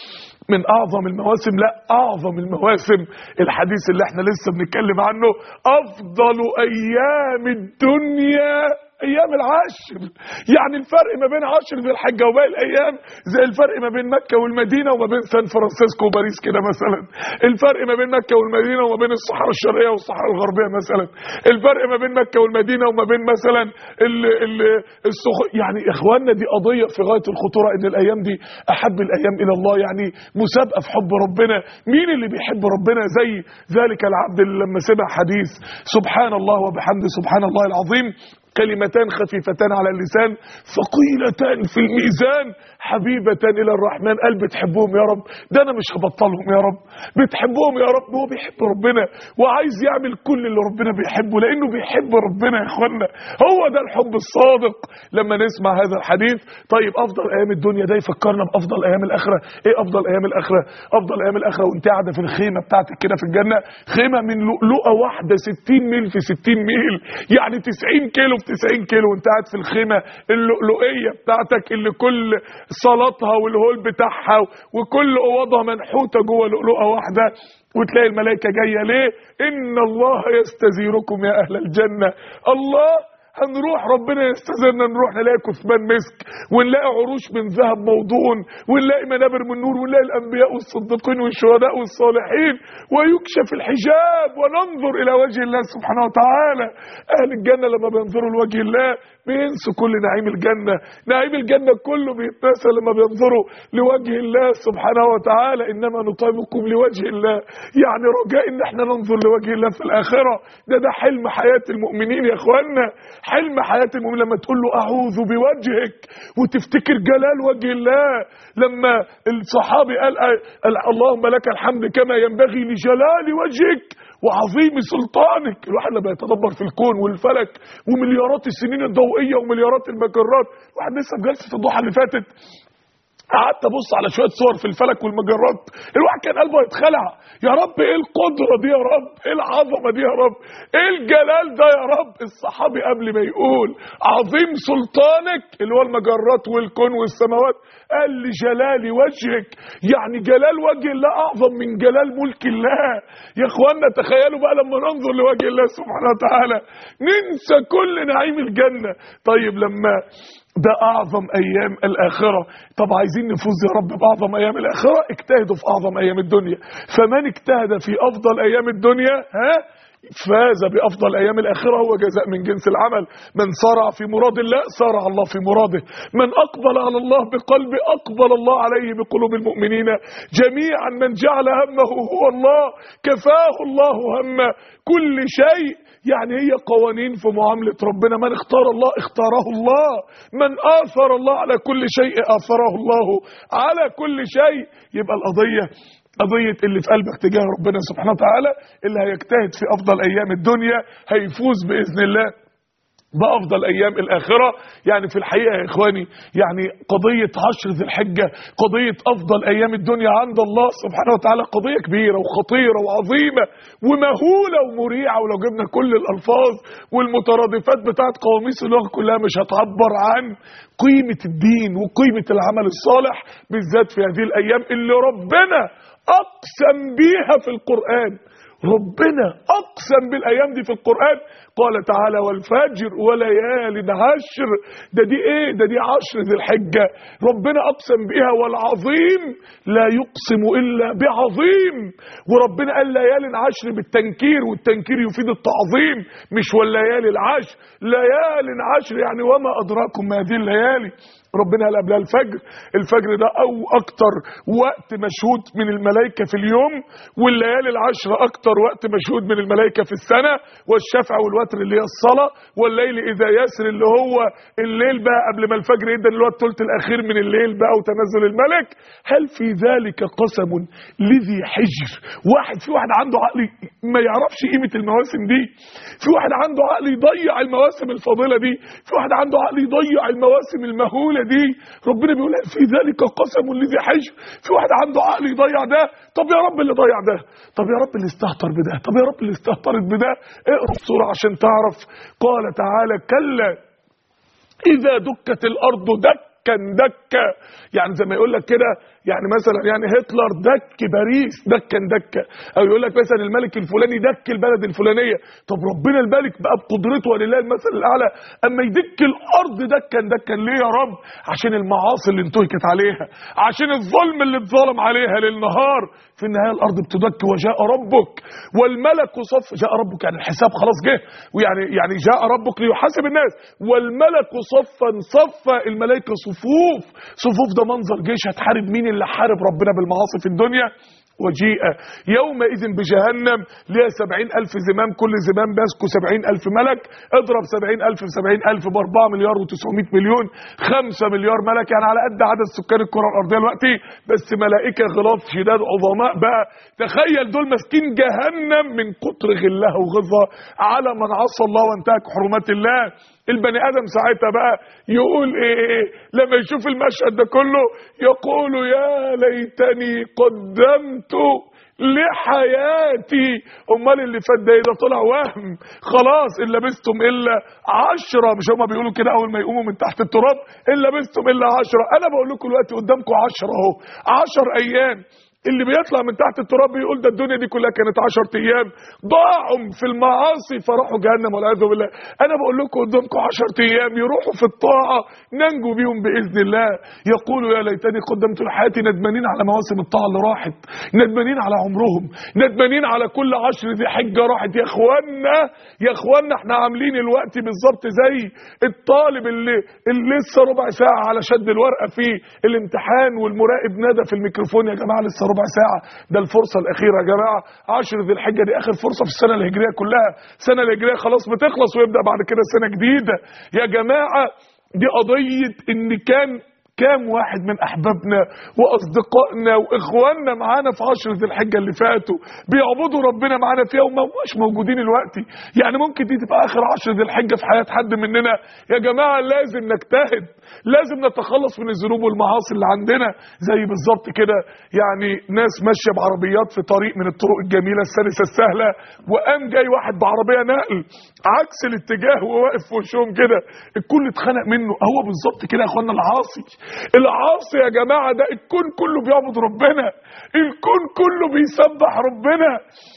من اعظم المواسم، لا اعظم المواسم. الحديث اللي احنا لسه بنتكلم عنه، افضل ايام الدنيا ايام العشر. يعني الفرق ما بين عشر ذي الحجه وباقي الايام زي الفرق ما بين مكه والمدينه وما بين سان فرانسيسكو وباريس كده مثلا. الفرق ما بين مكه والمدينه وما بين الصحراء الشرقيه والصحراء الغربيه مثلا. الفرق ما بين مكه والمدينه وما بين مثلا ال ال السخ... يعني يا اخواننا دي قضيه في غايه الخطوره، ان الايام دي احب الايام الى الله. يعني مسابقه في حب ربنا. مين اللي بيحب ربنا زي ذلك العبد اللي لما سمع حديث سبحان الله وبحمده سبحان الله العظيم كلمتان خفيفتان على اللسان ثقيلتان في الميزان حبيبتان الى الرحمن. قال بتحبهم يا رب؟ ده انا مش هبطلهم يا رب. بتحبهم يا رب؟ هو بيحب ربنا وعايز يعمل كل اللي ربنا بيحبه لانه بيحب ربنا يا اخوانا. هو ده الحب الصادق. لما نسمع هذا الحديث، طيب افضل ايام الدنيا ده يفكرنا بافضل ايام الاخره. ايه افضل ايام الاخره؟ افضل ايام الاخره وانت قاعده في الخيمه بتاعتك كده في الجنه، خيمه من لؤلؤه واحده ستين ميل في ستين ميل، يعني تسعين كيلو في تسعين كيلو، وانت قاعد في الخيمه اللؤلؤيه بتاعتك اللي كل صلاتها والهول بتاعها وكل اوضها منحوته جوه لؤلؤه واحده، وتلاقي الملائكه جايه. ليه؟ ان الله يستزيركم يا اهل الجنه. الله هنروح ربنا يستزرنا، نروح نلاقي كثبان مسك، ونلاقي عروش من ذهب موضون، ونلاقي منابر من نور، ونلاقي الانبياء والصديقين والشهداء والصالحين، ويكشف الحجاب وننظر الى وجه الله سبحانه وتعالى. اهل الجنه لما بينظروا لوجه الله بينسوا كل نعيم الجنه. نعيم الجنه كله بيتنسى لما بينظروا لوجه الله سبحانه وتعالى. انما نطعمكم لوجه الله، يعني رجاء ان احنا ننظر لوجه الله في الاخره. ده ده حلم حياه المؤمنين يا اخوانا. حلم حياة المؤمن لما تقول له أعوذ بوجهك وتفتكر جلال وجه الله. لما الصحابي قال اللهم لك الحمد كما ينبغي لجلال وجهك وعظيم سلطانك. الواحد لما يتدبر في الكون والفلك ومليارات السنين الضوئية ومليارات المجرات. واحد لسه في جلسة الضحى اللي فاتت قعدت ابص على شويه صور في الفلك والمجرات، الواحد كان قلبه يتخلع. يا رب ايه القدره دي يا رب، ايه العظمه دي يا رب، ايه الجلال ده يا رب. الصحابي قبل ما يقول عظيم سلطانك اللي هو المجرات والكون والسماوات، قال لي جلال وجهك، يعني جلال وجه الله اعظم من جلال ملك الله. يا اخوانا تخيلوا بقى لما ننظر لوجه الله سبحانه وتعالى ننسى كل نعيم الجنه. طيب لما ده اعظم ايام الاخره، طب عايزين نفوز يا رب باعظم ايام الاخره، اجتهدوا في اعظم ايام الدنيا. فمن اجتهد في افضل ايام الدنيا ها فاز بافضل ايام الاخره، هو جزاء من جنس العمل. من صارع في مراد الله صارع الله في مراده، من اقبل على الله بقلبه اقبل الله عليه بقلوب المؤمنين جميعا، من جعل همه هو الله كفاه الله هم كل شيء. يعني هي قوانين في معاملة ربنا، من اختار الله اختاره الله، من آثر الله على كل شيء آثره الله على كل شيء. يبقى القضية قضية اللي في قلبك تجاه ربنا سبحانه وتعالى، اللي هيجتهد في أفضل أيام الدنيا هيفوز بإذن الله بأفضل أيام الآخرة. يعني في الحقيقة يا إخواني، يعني قضية عشر ذي الحجة، قضية أفضل أيام الدنيا عند الله سبحانه وتعالى، قضية كبيرة وخطيرة وعظيمة ومهولة ومريعة. ولو جبنا كل الألفاظ والمترادفات بتاعت قواميس اللغة كلها مش هتعبر عن قيمة الدين وقيمة العمل الصالح، بالذات في هذه الأيام اللي ربنا أقسم بيها في القرآن. ربنا أقسم بالأيام دي في القرآن، قال تعالى والفجر وليال عشر. ده دي ايه؟ ده دي عشر ذي الحجة ربنا أقسم بها. والعظيم لا يقسم إلا بعظيم، وربنا قال ليال عشر بالتنكير، والتنكير يفيد التعظيم مش والليالي العشر. ليال عشر يعني وما أدراكم ما هذه الليالي. ربنا قال قبلها الفجر، الفجر ده او اكتر وقت مشهود من الملائكة في اليوم، والليالي العشر اكتر وقت مشهود من الملائكة في السنة، والشفع والوتر اللي هي الصلاة، والليل اذا يسر اللي هو الليل بقى قبل ما الفجر يبدا اللي هو الثلث الاخير من الليل بقى وتنزل الملك. هل في ذلك قسم لذي حجر؟ واحد في واحد عنده عقل ما يعرفش قيمة المواسم دي، في واحد عنده عقل يضيع المواسم الفاضلة دي، في واحد عنده عقل يضيع المواسم المهولة دي. ربنا بيقول في ذلك قسم لذي حجر، في واحد عنده عقل يضيع ده. طب يا رب اللي ضيع ده، طب يا رب اللي استهتر بده، طب يا رب اللي استهترت بده. اقرا السوره عشان تعرف. قال تعالى كلا اذا دكت الارض دكا دكا، يعني زي ما يقول لك كده، يعني مثلا يعني هتلر دك باريس دكا دكا، او يقول لك مثلا الملك الفلاني دك البلد الفلانيه. طب ربنا الملك بقى بقدرته ولله المثل الاعلى اما يدك الارض دكا دكا ليه يا رب؟ عشان المعاصي اللي انتهكت عليها، عشان الظلم اللي اتظلم عليها للنهار. في النهايه الارض بتدك وجاء ربك والملك صف. جاء ربك يعني الحساب خلاص جه، ويعني يعني جاء ربك ليحاسب الناس، والملك صفا صفا، الملائكه صفوف صفوف. ده منظر جيش هتحارب مين؟ اللي حارب ربنا بالمعاصي في الدنيا. وجيء يومئذ بجهنم لها سبعين ألف زمام، كل زمام ماسكه سبعين ألف ملك. اضرب سبعين ألف في سبعين ألف بأربعة مليار وتسعمائة مليون، خمسة مليار ملك، يعني على قد عدد سكان الكرة الأرضية دلوقتي، بس ملائكة غلاظ شداد عظماء بقى. تخيل دول ماسكين جهنم من كتر غلها وغضها على من عصى الله وانتهك حرمات الله. البني ادم ساعتها بقى يقول ايه لما يشوف المشهد ده كله؟ يقول يا ليتني قدمت لحياتي. امال اللي فات ده ده طلع وهم خلاص. ان لبستم الا عشرة، مش هما بيقولوا كده اول ما يقوموا من تحت التراب؟ ان لبستم الا عشرة. انا بقول لكم دلوقتي قدامكم عشرة اهو، عشر ايام. اللي بيطلع من تحت التراب بيقول ده الدنيا دي كلها كانت عشرة ايام ضاعوا في المعاصي فراحوا جهنم والعياذ بالله. انا بقول لكم قدامكم عشرة ايام يروحوا في الطاعه ننجو بيهم باذن الله. يقولوا يا ليتني قدمت لحياتي، ندمانين على مواسم الطاعه اللي راحت، ندمانين على عمرهم، ندمانين على كل عشر ذي حجه راحت. يا اخوانا يا اخوانا احنا عاملين الوقت بالظبط زي الطالب اللي, اللي لسه ربع ساعه على شد الورقه في الامتحان، والمراقب نادى في الميكروفون يا جماعه لسه ربع ساعة، ده الفرصة الأخيرة يا جماعة. عشر ذي الحجة دي آخر فرصة في السنة الهجرية كلها، السنة الهجرية خلاص بتخلص ويبدأ بعد كده سنة جديدة يا جماعة. دي قضية إن كان كام واحد من احبابنا واصدقائنا واخواننا معانا في عشر ذي الحجه اللي فاتوا بيعبدوا ربنا معانا فيها وما مش موجودين دلوقتي؟ يعني ممكن دي تبقى اخر عشر ذي الحجه في حياه حد مننا. يا جماعه لازم نجتهد، لازم نتخلص من الذنوب والمعاصي اللي عندنا. زي بالظبط كده يعني ناس ماشيه بعربيات في طريق من الطرق الجميله السلسه السهله، وقام جاي واحد بعربيه نقل عكس الاتجاه وواقف في وشهم كده، الكل اتخنق منه. هو بالظبط كده يا اخوانا العاصي. العاصي يا جماعه ده الكون كله بيعبد ربنا، الكون كله بيسبح ربنا.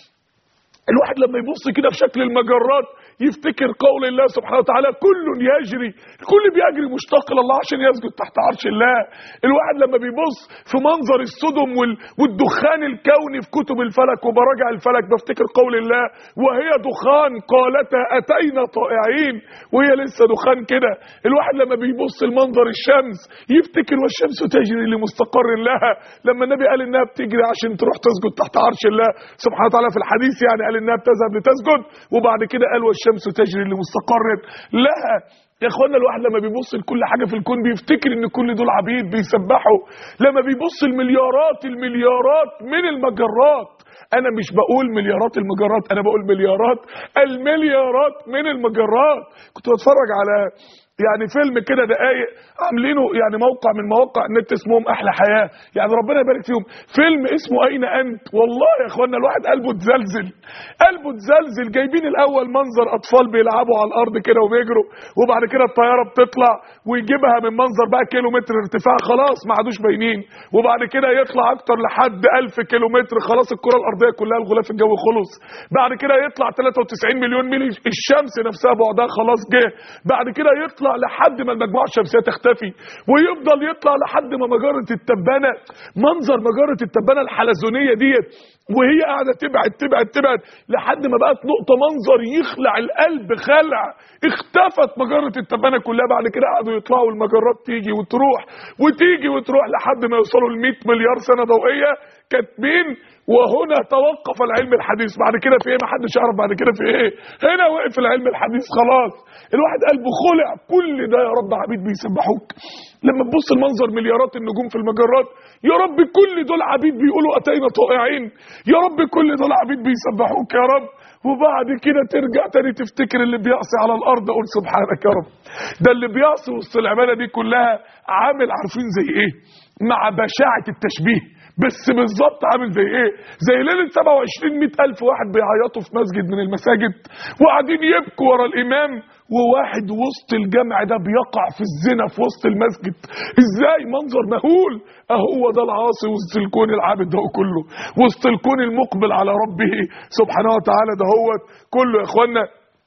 الواحد لما يبص كده في شكل المجرات يفتكر قول الله سبحانه وتعالى كل يجري، الكل بيجري مشتاق لله عشان يسجد تحت عرش الله. الواحد لما بيبص في منظر السدم والدخان الكوني في كتب الفلك وبراجع الفلك بفتكر قول الله وهي دخان قالتا اتينا طائعين، وهي لسه دخان كده. الواحد لما بيبص لمنظر الشمس يفتكر والشمس تجري لمستقر لها، لما النبي قال انها بتجري عشان تروح تسجد تحت عرش الله سبحانه وتعالى في الحديث، يعني قال انها بتذهب لتسجد، وبعد كده قال والشمس تجري لمستقر لها. يا اخوانا الواحد لما بيبص لكل حاجه في الكون بيفتكر ان كل دول عبيد بيسبحوا. لما بيبص المليارات المليارات من المجرات، انا مش بقول مليارات المجرات، انا بقول مليارات المليارات من المجرات. كنت بتفرج على يعني فيلم كده دقايق عاملينه يعني موقع من مواقع النت اسمهم احلى حياه، يعني ربنا يبارك فيهم، فيلم اسمه اين انت. والله يا اخوانا الواحد قلبه اتزلزل، قلبه اتزلزل. جايبين الاول منظر اطفال بيلعبوا على الارض كده وبيجروا، وبعد كده الطياره بتطلع ويجيبها من منظر بقى كيلو متر ارتفاع خلاص ما عادوش باينين، وبعد كده يطلع اكتر لحد ألف كيلو متر خلاص الكره الارضيه كلها الغلاف الجوي خلص، بعد كده يطلع ثلاثة وتسعين مليون ميل الشمس نفسها بعدها خلاص جه، بعد كده يطلع لحد ما المجموعه الشمسيه تختفي، ويفضل يطلع لحد ما مجره التبانه، منظر مجره التبانه الحلزونيه ديت وهي قاعده تبعد تبعد تبعد لحد ما بقت نقطه منظر يخلع القلب خلع، اختفت مجره التبانه كلها. بعد كده قعدوا يطلعوا المجرات تيجي وتروح وتيجي وتروح لحد ما يوصلوا ل مئة مليار سنه ضوئيه كاتبين وهنا توقف العلم الحديث. بعد كده في ايه؟ ما حدش يعرف بعد كده في ايه. هنا وقف العلم الحديث خلاص. الواحد قلبه خلع. كل ده يا رب عبيد بيسبحوك. لما تبص المنظر مليارات النجوم في المجرات، يا رب كل دول عبيد بيقولوا اتينا طائعين، يا رب كل دول عبيد بيسبحوك يا رب. وبعد كده ترجع تاني تفتكر اللي بيعصي على الارض، اقول سبحانك يا رب. ده اللي بيعصي وسط العباده دي كلها عامل عارفين زي ايه؟ مع بشاعه التشبيه، بس بالظبط عامل زي ايه؟ زي ليله سبعة وعشرين مئة الف واحد بيعيطوا في مسجد من المساجد وقاعدين يبكوا ورا الامام، وواحد وسط الجمع ده بيقع في الزنا في وسط المسجد. ازاي؟ منظر مهول. اهو ده العاصي وسط الكون العابد ده كله، وسط الكون المقبل على ربه سبحانه وتعالى ده هو كله. يا اخوانا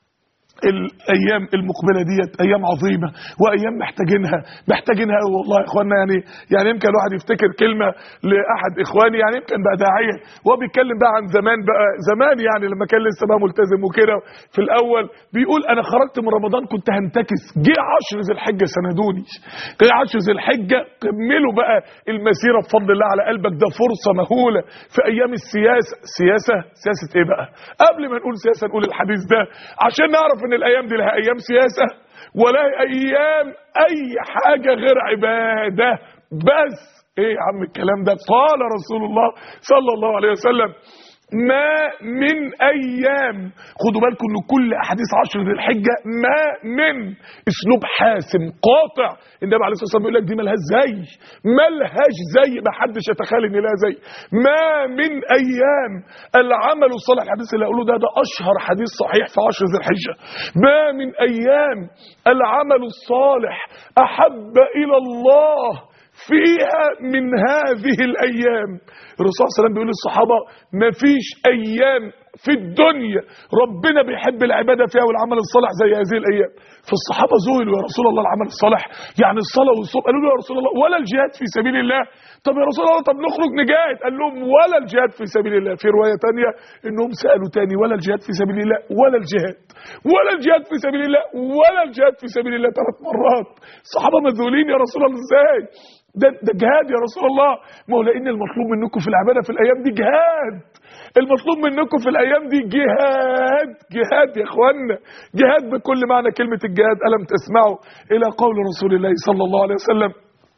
الايام المقبله ديت ايام عظيمه وايام محتاجينها محتاجينها والله يا اخوانا. يعني يعني يمكن الواحد يفتكر كلمه لاحد اخواني، يعني يمكن بقى داعيه وهو بيتكلم بقى عن زمان، بقى زمان يعني لما كان لسه بقى ملتزم وكده في الاول، بيقول انا خرجت من رمضان كنت هنتكس، جه عشر ذي الحجه سندوني، جه عشر ذي الحجه كملوا بقى المسيره بفضل الله على قلبك. ده فرصه مهوله في ايام السياسه. سياسه سياسه ايه بقى؟ قبل ما نقول سياسه نقول الحديث ده عشان نعرف ان الايام دي لها ايام سياسه ولا ايام اي حاجه غير عباده بس. ايه يا عم الكلام ده؟ قال رسول الله صلى الله عليه وسلم ما من ايام، خدوا بالكم ان كل احاديث عشر ذي الحجه ما من اسلوب حاسم قاطع. النبي عليه الصلاه والسلام بيقول لك دي مالهاش زي، مالهاش زي، ما حدش يتخيل ان لها زي. ما من ايام العمل الصالح، الحديث اللي اقوله ده ده اشهر حديث صحيح في عشر ذي الحجه. ما من ايام العمل الصالح احب الى الله فيها من هذه الايام. الرسول صلى الله عليه وسلم بيقول للصحابه مفيش ايام في الدنيا ربنا بيحب العباده فيها والعمل الصالح زي هذه الايام. فالصحابه ذهلوا يا رسول الله العمل الصالح يعني الصلاه والصوم؟ قالوا له يا رسول الله ولا الجهاد في سبيل الله؟ طب يا رسول الله طب نخرج نجاهد؟ قال لهم ولا الجهاد في سبيل الله. في روايه ثانيه انهم سالوا تاني ولا الجهاد في سبيل الله ولا الجهاد ولا الجهاد في سبيل الله ولا الجهاد في سبيل الله ثلاث مرات. الصحابه مذهولين يا رسول الله ازاي؟ ده ده جهاد يا رسول الله. ما هو لان المطلوب منكم في العباده في الايام دي جهاد، المطلوب منكم في الايام دي جهاد، جهاد يا اخوانا، جهاد بكل معنى كلمه الجهاد. الم تسمعوا الى قول رسول الله صلى الله عليه وسلم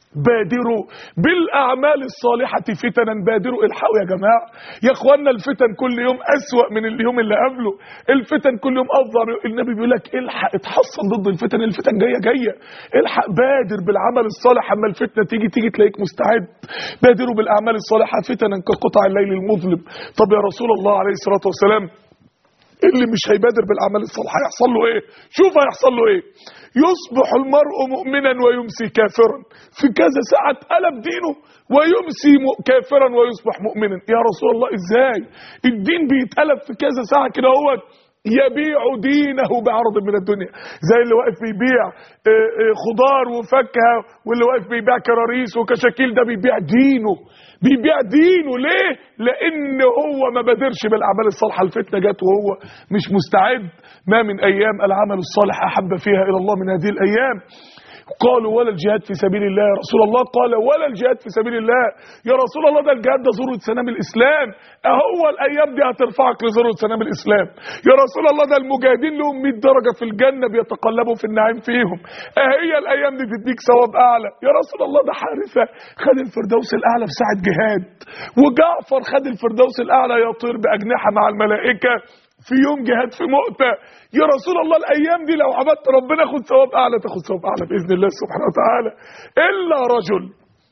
بادروا بالاعمال الصالحه فتنا. بادروا، الحقوا يا جماعه يا اخوانا، الفتن كل يوم اسوأ من اليوم اللي قبله، الفتن كل يوم افضل. النبي بيقول لك الحق اتحصن ضد الفتن، الفتن جايه جايه، الحق بادر بالعمل الصالح اما الفتنه تيجي تيجي تلاقيك مستعد. بادروا بالاعمال الصالحه فتنا كقطع الليل المظلم. طب يا رسول الله عليه الصلاه والسلام، اللي مش هيبادر بالاعمال الصالحه هيحصل له ايه؟ شوف هيحصل له ايه. يصبح المرء مؤمنا ويمسي كافرا، في كذا ساعه قلب دينه، ويمسي كافرا ويصبح مؤمنا. يا رسول الله ازاي الدين بيتقلب في كذا ساعه كده؟ هو يبيع دينه بعرض من الدنيا، زي اللي واقف بيبيع خضار وفاكهه، واللي واقف بيبيع كراريس وكشاكيل، ده بيبيع دينه، بيبيع دينه. ليه؟ لان هو ما بادرش بالاعمال الصالحه، الفتنه جت وهو مش مستعد. ما من ايام العمل الصالح احب فيها الى الله من هذه الايام. قالوا ولا الجهاد في سبيل الله يا رسول الله؟ قال ولا الجهاد في سبيل الله يا رسول الله، ده الجهاد ده ذروه سنام الاسلام، اهو الايام دي هترفعك لذروه سنام الاسلام يا رسول الله. ده المجاهدين لهم مئة درجه في الجنه بيتقلبوا في النعيم فيهم، اهي الايام دي تديك ثواب اعلى يا رسول الله. ده حارثه خد الفردوس الاعلى في ساعه جهاد، وجعفر خد الفردوس الاعلى يطير باجنحه مع الملائكه في يوم جهاد في مؤتة. يا رسول الله الايام دي لو عبدت ربنا خد ثواب اعلى، تاخد ثواب اعلى باذن الله سبحانه وتعالى. الا رجل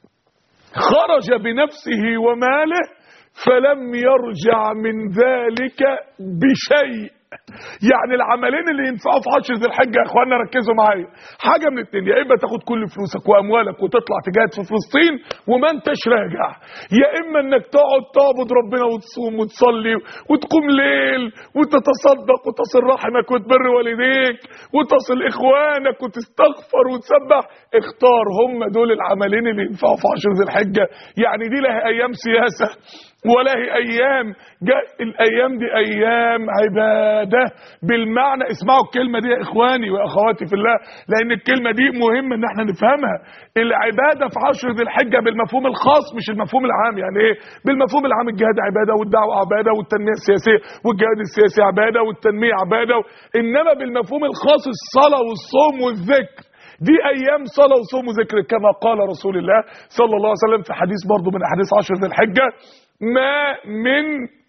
خرج بنفسه وماله فلم يرجع من ذلك بشيء. يعني العملين اللي ينفعوا في عشر ذي الحجه يا اخوانا ركزوا معايا، حاجه من اتنين، يا اما تاخد كل فلوسك واموالك وتطلع تجاهد في فلسطين وما انتش راجع، يا اما انك تقعد تعبد ربنا وتصوم وتصلي وتقوم ليل وتتصدق وتصل رحمك وتبر والديك وتصل اخوانك وتستغفر وتسبح. اختار، هم دول العملين اللي ينفعوا في عشر ذي الحجه. يعني دي لها ايام سياسه ولا هي ايام جاء، الايام دي ايام عباده بالمعنى. اسمعوا الكلمه دي يا اخواني واخواتي في الله، لان الكلمه دي مهم ان احنا نفهمها. العباده في عشر ذي الحجه بالمفهوم الخاص مش المفهوم العام. يعني ايه بالمفهوم العام؟ الجهاد عباده والدعوه عباده والتنميه السياسيه والجهاد السياسي عباده والتنميه عباده، انما بالمفهوم الخاص الصلاه والصوم والذكر دي ايام صلاه وصوم وذكر، كما قال رسول الله صلى الله عليه وسلم في حديث برضه من احاديث عشر ذي الحجه: ما من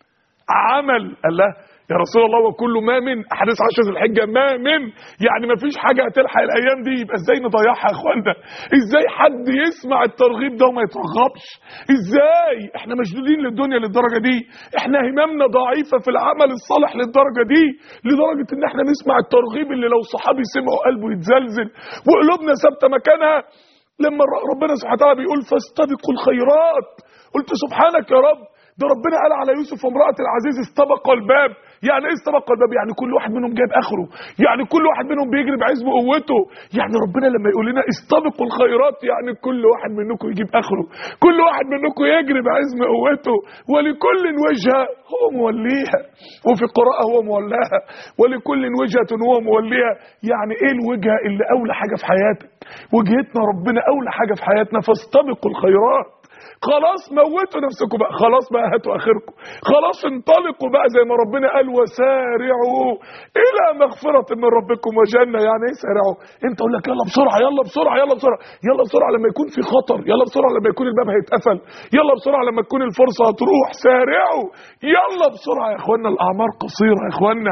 عمل الله يا رسول الله وكل ما من احاديث عشر ذي الحجه، ما من يعني ما فيش حاجه هتلحق الايام دي، يبقى ازاي نضيعها يا اخوانا؟ ازاي حد يسمع الترغيب ده وما يترغبش؟ ازاي احنا مشدودين للدنيا للدرجه دي؟ احنا هممنا ضعيفه في العمل الصالح للدرجه دي، لدرجه ان احنا نسمع الترغيب اللي لو صحابي سمعوا قلبه يتزلزل وقلوبنا ثابته مكانها. لما ربنا سبحانه وتعالى بيقول فاستبقوا الخيرات، قلت سبحانك يا رب، ده ربنا قال على يوسف وامرأة العزيز استبقوا الباب. يعني ايه استبقوا الباب؟ يعني كل واحد منهم جايب اخره، يعني كل واحد منهم بيجري بعزم قوته. يعني ربنا لما يقول لنا استبقوا الخيرات يعني كل واحد منكم يجيب اخره، كل واحد منكم يجري بعزم قوته. ولكل وجهه هو موليها، وفي قراءة هو مولاها، ولكل وجهة هو موليها. يعني ايه الوجهة اللي اولى حاجة في حياتك؟ وجهتنا ربنا اولى حاجة في حياتنا، فاستبقوا الخيرات. خلاص موتوا نفسكم بقى، خلاص بقى هاتوا اخركم، خلاص انطلقوا بقى زي ما ربنا قال وسارعوا الى مغفرة من ربكم وجنة. يعني ايه سارعوا؟ انت اقول لك يلا بسرعة يلا بسرعة يلا بسرعة يلا بسرعة لما يكون في خطر، يلا بسرعة لما يكون الباب هيتقفل، يلا بسرعة لما تكون الفرصة هتروح. سارعوا يلا بسرعة يا اخوانا، الاعمار قصيرة يا اخوانا.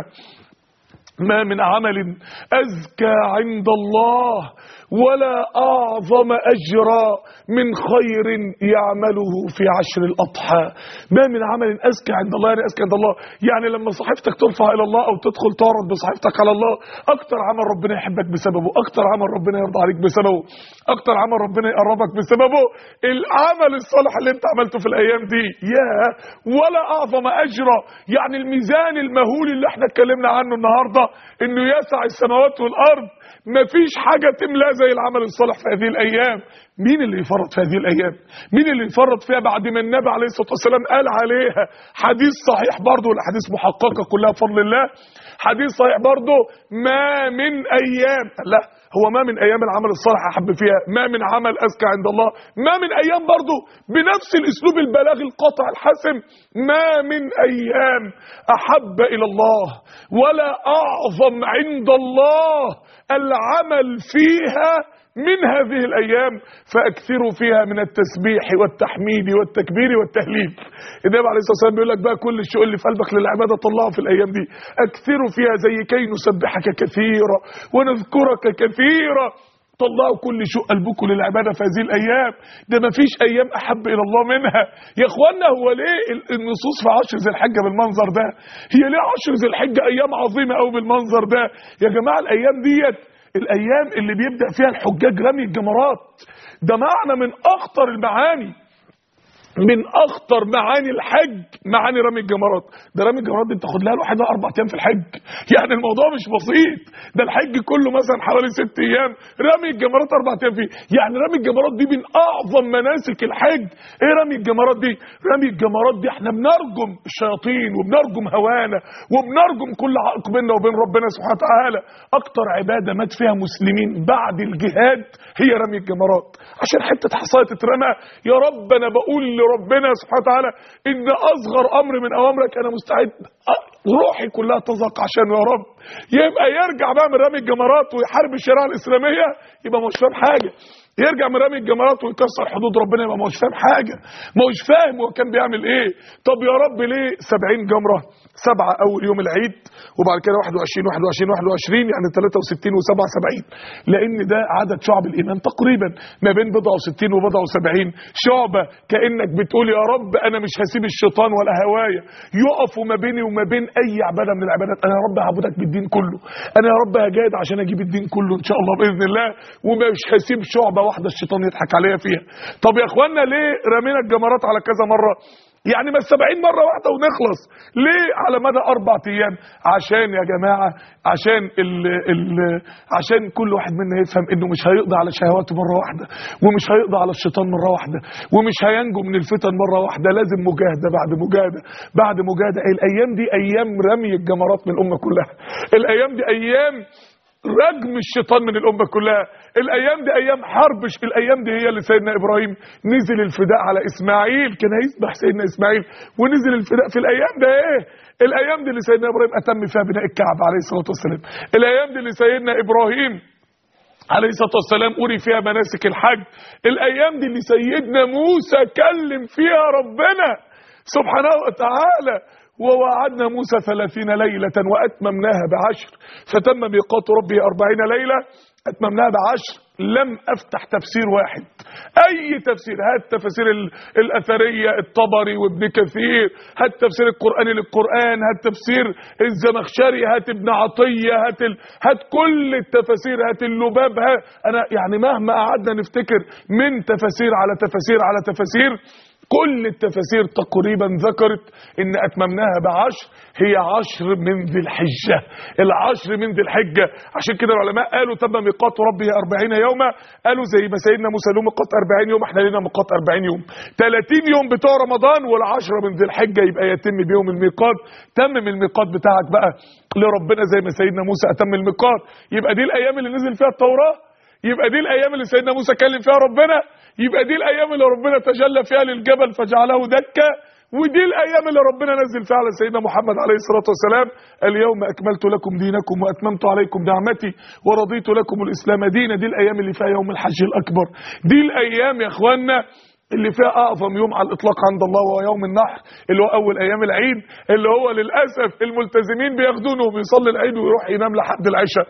ما من عمل أزكى عند الله ولا أعظم أجرا من خير يعمله في عشر الأضحى. ما من عمل أزكى عند الله، يعني أزكى عند الله يعني لما صحيفتك ترفع إلى الله أو تدخل تعرض بصحيفتك على الله، أكتر عمل ربنا يحبك بسببه، أكتر عمل ربنا يرضى عليك بسببه، أكتر عمل ربنا يقربك بسببه العمل الصالح اللي أنت عملته في الأيام دي. يا ولا أعظم أجرا، يعني الميزان المهول اللي احنا اتكلمنا عنه النهاردة إنه يسع السماوات والأرض، مفيش حاجة تملى زي العمل الصالح في هذه الأيام. مين اللي يفرط في هذه الأيام؟ مين اللي يفرط فيها بعد ما النبي عليه الصلاة والسلام قال عليها حديث صحيح برضو، الأحاديث محققة كلها بفضل الله، حديث صحيح برضو: ما من أيام، لا هو ما من أيام العمل الصالح أحب فيها، ما من عمل أزكى عند الله، ما من أيام برضو بنفس الأسلوب البلاغي القاطع الحاسم: ما من أيام أحب إلى الله ولا أعظم عند الله العمل فيها من هذه الأيام فأكثروا فيها من التسبيح والتحميد والتكبير والتهليل. النبي عليه الصلاة والسلام بيقول لك بقى كل الشيء اللي في قلبك للعبادة طلعه في الأيام دي، أكثروا فيها زي كي نسبحك كثيرا ونذكرك كثيرا. طلعوا كل شيء قلبكم للعبادة في هذه الأيام، ده ما فيش أيام أحب إلى الله منها. يا إخوانا هو ليه النصوص في عشر ذي الحجة بالمنظر ده؟ هي ليه عشر ذي الحجة أيام عظيمة أو بالمنظر ده؟ يا جماعة الأيام ديت الأيام اللي بيبدأ فيها الحجاج رمي الجمرات، ده معنى من أخطر المعاني، من اخطر معاني الحج معاني رمي الجمرات. ده رمي الجمرات دي بتاخد لها لوحدها اربع ايام في الحج، يعني الموضوع مش بسيط. ده الحج كله مثلا حوالي ست ايام، رمي الجمرات اربع ايام فيه. يعني رمي الجمرات دي من اعظم مناسك الحج. ايه رمي الجمرات دي؟ رمي الجمرات دي احنا بنرجم الشياطين وبنرجم هوانا وبنرجم كل عائق بيننا وبين ربنا سبحانه وتعالى. اكتر عباده مات فيها مسلمين بعد الجهاد هي رمي الجمرات، عشان حته حصايه تترمى. يا رب انا بقول ربنا سبحانه وتعالى ان اصغر امر من اوامرك انا مستعد روحي كلها تزق عشان يا رب. يبقى يرجع بقى من رمي الجمرات ويحارب الشريعه الاسلاميه يبقى مش فاهم حاجه، يرجع من رمي الجمرات ويكسر حدود ربنا يبقى مش فاهم حاجه، مش فاهم هو كان بيعمل ايه. طب يا رب ليه سبعين جمره؟ سبعه اول يوم العيد وبعد كده واحد وعشرين واحد وعشرين واحد وعشرين يعني ثلاثة وستين وسبعة وسبعين، لان ده عدد شعب الايمان تقريبا ما بين بضعة وستين وبضعة وسبعين شعبه. كانك بتقول يا رب انا مش هسيب الشيطان ولا هوايا يقفوا ما بيني وما بين اي عباده من العبادات. انا يا رب هعبدك بالدين كله، انا يا رب هجاهد عشان اجيب الدين كله ان شاء الله باذن الله، ومش هسيب شعبه واحده الشيطان يضحك عليا فيها. طب يا اخوانا ليه رمينا الجمرات على كذا مره؟ يعني ما السبعين مرة واحدة ونخلص، ليه على مدى أربع أيام؟ عشان يا جماعة عشان ال ال عشان كل واحد منا يفهم إنه مش هيقضي على شهواته مرة واحدة، ومش هيقضي على الشيطان مرة واحدة، ومش هينجو من الفتن مرة واحدة. لازم مجاهدة بعد مجاهدة بعد مجاهدة. الأيام دي أيام رمي الجمرات من الأمة كلها، الأيام دي أيام رجم الشيطان من الأمة كلها، الأيام دي أيام حرب. الأيام دي هي اللي سيدنا إبراهيم نزل الفداء على إسماعيل، كان هيذبح سيدنا إسماعيل ونزل الفداء في الأيام ده. إيه الأيام دي اللي سيدنا إبراهيم أتم فيها بناء الكعبة عليه الصلاة والسلام، الأيام دي اللي سيدنا إبراهيم عليه الصلاة والسلام أري فيها مناسك الحج، الأيام دي اللي سيدنا موسى كلم فيها ربنا سبحانه وتعالى. ووعدنا موسى ثلاثين ليلة وأتممناها بعشر فتم ميقات ربي أربعين ليلة. أتممناها بعشر، لم أفتح تفسير واحد، أي تفسير. هات تفسير الأثرية الطبري وابن كثير، هات تفسير القرآن للقرآن، هات تفسير الزمخشري، هات ابن عطية، هات ال... هات كل التفاسير، هات اللباب. ها أنا يعني مهما قعدنا نفتكر من تفاسير على تفاسير على تفاسير، كل التفاسير تقريبا ذكرت ان اتممناها بعشر، هي عشر من ذي الحجة، العشر من ذي الحجة. عشان كده العلماء قالوا تم ميقات ربه أربعين يوما، قالوا زي ما سيدنا موسى له ميقات أربعين يوم احنا لنا ميقات أربعين يوم، ثلاثين يوم بتوع رمضان والعشرة من ذي الحجة يبقى يتم بيوم الميقات. تمم الميقات بتاعك بقى لربنا زي ما سيدنا موسى اتم الميقات. يبقى دي الايام اللي نزل فيها التوراة، يبقى دي الايام اللي سيدنا موسى كلم فيها ربنا، يبقى دي الايام اللي ربنا تجلى فيها للجبل فجعله دكا، ودي الايام اللي ربنا نزل فيها على سيدنا محمد عليه الصلاه والسلام اليوم اكملت لكم دينكم واتممت عليكم نعمتي ورضيت لكم الاسلام دينا. دي الايام اللي فيها يوم الحج الاكبر، دي الايام يا اخوانا اللي فيها اعظم يوم على الاطلاق عند الله وهو يوم النحر، اللي هو اول ايام العيد، اللي هو للاسف الملتزمين بياخدونه وبيصلي العيد ويروح ينام لحد العشاء،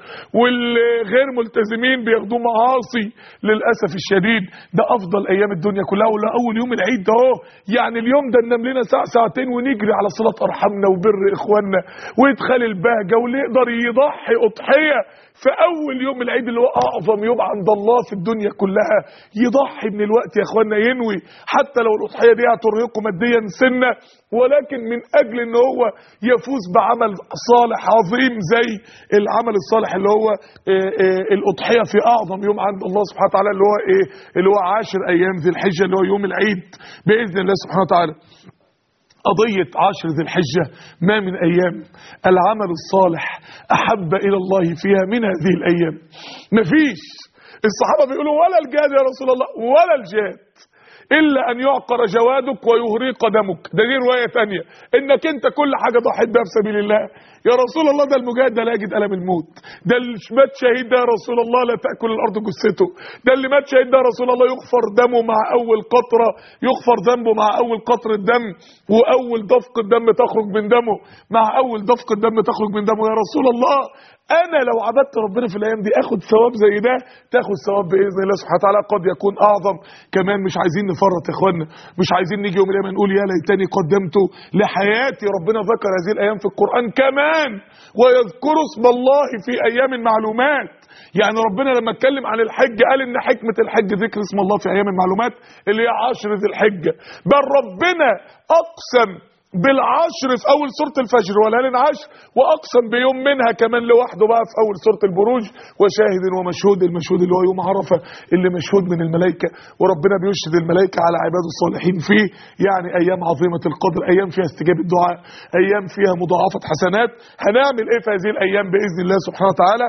والغير ملتزمين بياخدوه معاصي للاسف الشديد. ده افضل ايام الدنيا كلها، ولا اول يوم العيد ده اهو، يعني اليوم ده ننام لنا ساعه ساعتين ونجري على صله ارحامنا وبر اخواننا وادخال البهجه، واللي يقدر يضحي اضحيه في اول يوم العيد اللي هو اعظم يوم عند الله في الدنيا كلها، يضحي من الوقت يا اخوانا، ينوي حتى لو الاضحيه دي هترهقه ماديا سنه، ولكن من اجل ان هو يفوز بعمل صالح عظيم زي العمل الصالح اللي هو إيه إيه الاضحيه في اعظم يوم عند الله سبحانه وتعالى، اللي هو ايه اللي هو عاشر ايام ذي الحجه اللي هو يوم العيد باذن الله سبحانه وتعالى. قضية عشر ذي الحجة ما من أيام العمل الصالح أحب إلى الله فيها من هذه الأيام. مفيش. الصحابة بيقولوا ولا الجهاد يا رسول الله ولا الجهاد، الا ان يعقر جوادك ويهريق دمك. ده دي روايه ثانيه انك انت كل حاجه ضحيت بها في سبيل الله. يا رسول الله ده المجاهد ده لا يجد الم الموت، ده اللي مات شهيد ده يا رسول الله لا تاكل الارض جثته، ده اللي مات شهيد ده يا رسول الله يغفر دمه مع اول قطره، يغفر ذنبه مع اول قطره دم، واول دفقه دم تخرج من دمه، مع اول دفقه دم تخرج من دمه. يا رسول الله انا لو عبدت ربنا في الايام دي اخد ثواب زي ده، تاخد ثواب باذن الله سبحانه وتعالى قد يكون اعظم كمان. مش عايزين نفرط يا اخوانا، مش عايزين نيجي يوم القيامه نقول يا ليتني قدمت لحياتي. ربنا ذكر هذه الايام في القران كمان، ويذكر اسم الله في ايام معلومات. يعني ربنا لما اتكلم عن الحج قال ان حكمه الحج ذكر اسم الله في ايام المعلومات اللي هي عشر ذي الحجه. بل ربنا اقسم بالعشر في اول سوره الفجر وليال عشر، واقسم بيوم منها كمان لوحده بقى في اول سوره البروج، وشاهد ومشهود. المشهود اللي هو يوم عرفه اللي مشهود من الملائكه، وربنا بيشهد الملائكه على عباده الصالحين فيه. يعني ايام عظيمه القدر، ايام فيها استجابه دعاء، ايام فيها مضاعفه حسنات. هنعمل ايه في هذه الايام باذن الله سبحانه وتعالى؟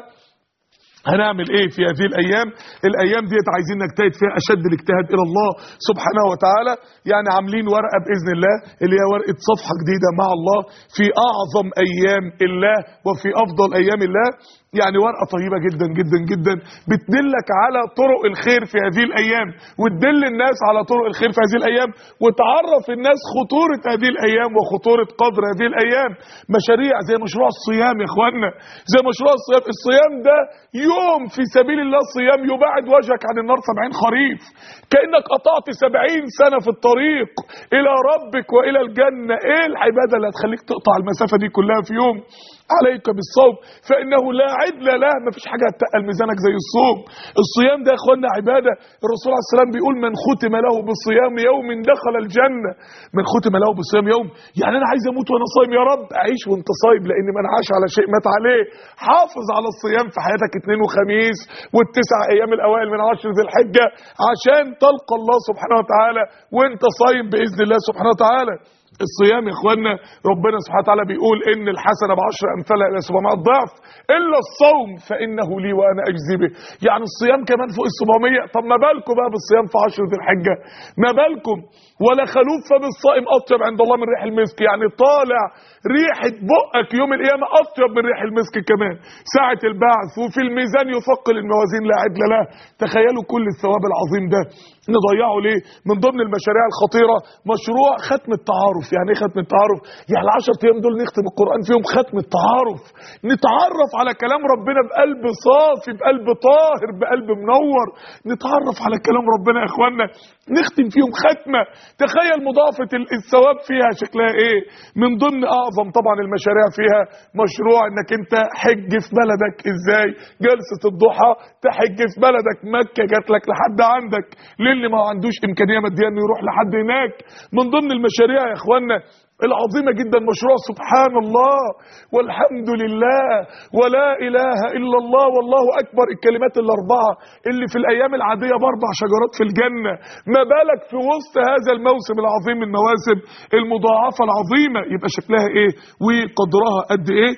هنعمل ايه في هذه الايام؟ الايام ديت عايزين نجتهد فيها اشد الاجتهاد الى الله سبحانه وتعالى. يعني عاملين ورقه باذن الله اللي هي ورقه صفحه جديده مع الله في اعظم ايام الله وفي افضل ايام الله. يعني ورقه طيبه جدا جدا جدا بتدلك على طرق الخير في هذه الايام، وتدل الناس على طرق الخير في هذه الايام، وتعرف الناس خطوره هذه الايام وخطوره قدر هذه الايام. مشاريع زي مشروع الصيام يا اخوانا، زي مشروع الصيام. الصيام ده يوم في سبيل الله، صيام يبعد وجهك عن النار سبعين خريف، كانك قطعت سبعين سنه في الطريق الى ربك والى الجنه. ايه العباده اللي هتخليك تقطع المسافه دي كلها في يوم؟ عليك بالصوم فانه لا عدل له. مفيش حاجه هتقل ميزانك زي الصوم. الصيام ده يا اخوانا عباده. الرسول عليه السلام بيقول من ختم له بصيام يوم دخل الجنه. من ختم له بصيام يوم، يعني انا عايز اموت وانا صايم. يا رب اعيش وانت صايم، لان من عاش على شيء مات عليه. حافظ على الصيام في حياتك اثنين وخميس والتسع ايام الاوائل من عشر ذي الحجه، عشان تلقى الله سبحانه وتعالى وانت صايم باذن الله سبحانه وتعالى. الصيام يا اخوانا ربنا سبحانه وتعالى بيقول ان الحسنه بعشر امثالها الى سبعمائة ضعف الا الصوم فانه لي وانا اجزي به. يعني الصيام كمان فوق السبعمية. طب ما بالكم بقى بالصيام في عشر ذي الحجه؟ ما بالكم؟ ولا خلوف فم الصائم اطيب عند الله من ريح المسك. يعني طالع ريحه بقك يوم القيامه اطيب من ريح المسك كمان ساعه البعث. وفي الميزان يثقل الموازين لا عدل له. تخيلوا كل الثواب العظيم ده نضيعه ليه؟ من ضمن المشاريع الخطيره مشروع ختم التعارف. يعني ايه ختم التعارف؟ يعني العشر ايام دول نختم القران فيهم ختم التعارف، نتعرف على كلام ربنا بقلب صافي، بقلب طاهر، بقلب منور. نتعرف على كلام ربنا يا اخوانا، نختم فيهم ختمه. تخيل مضاعفه الثواب فيها شكلها ايه؟ من ضمن اعظم طبعا المشاريع فيها مشروع انك انت حج في بلدك. ازاي؟ جلسه الضحى تحج في بلدك. مكه جات لك لحد عندك، للي ما عندوش امكانيه ماديه انه يروح لحد هناك. من ضمن المشاريع يا اخوانا العظيمه جدا مشروع سبحان الله والحمد لله ولا اله الا الله والله اكبر، الكلمات الاربعه اللي في الايام العاديه باربع شجرات في الجنه. ما بالك في وسط هذا الموسم العظيم من مواسم المضاعفه العظيمه؟ يبقى شكلها ايه وقدرها قد ايه؟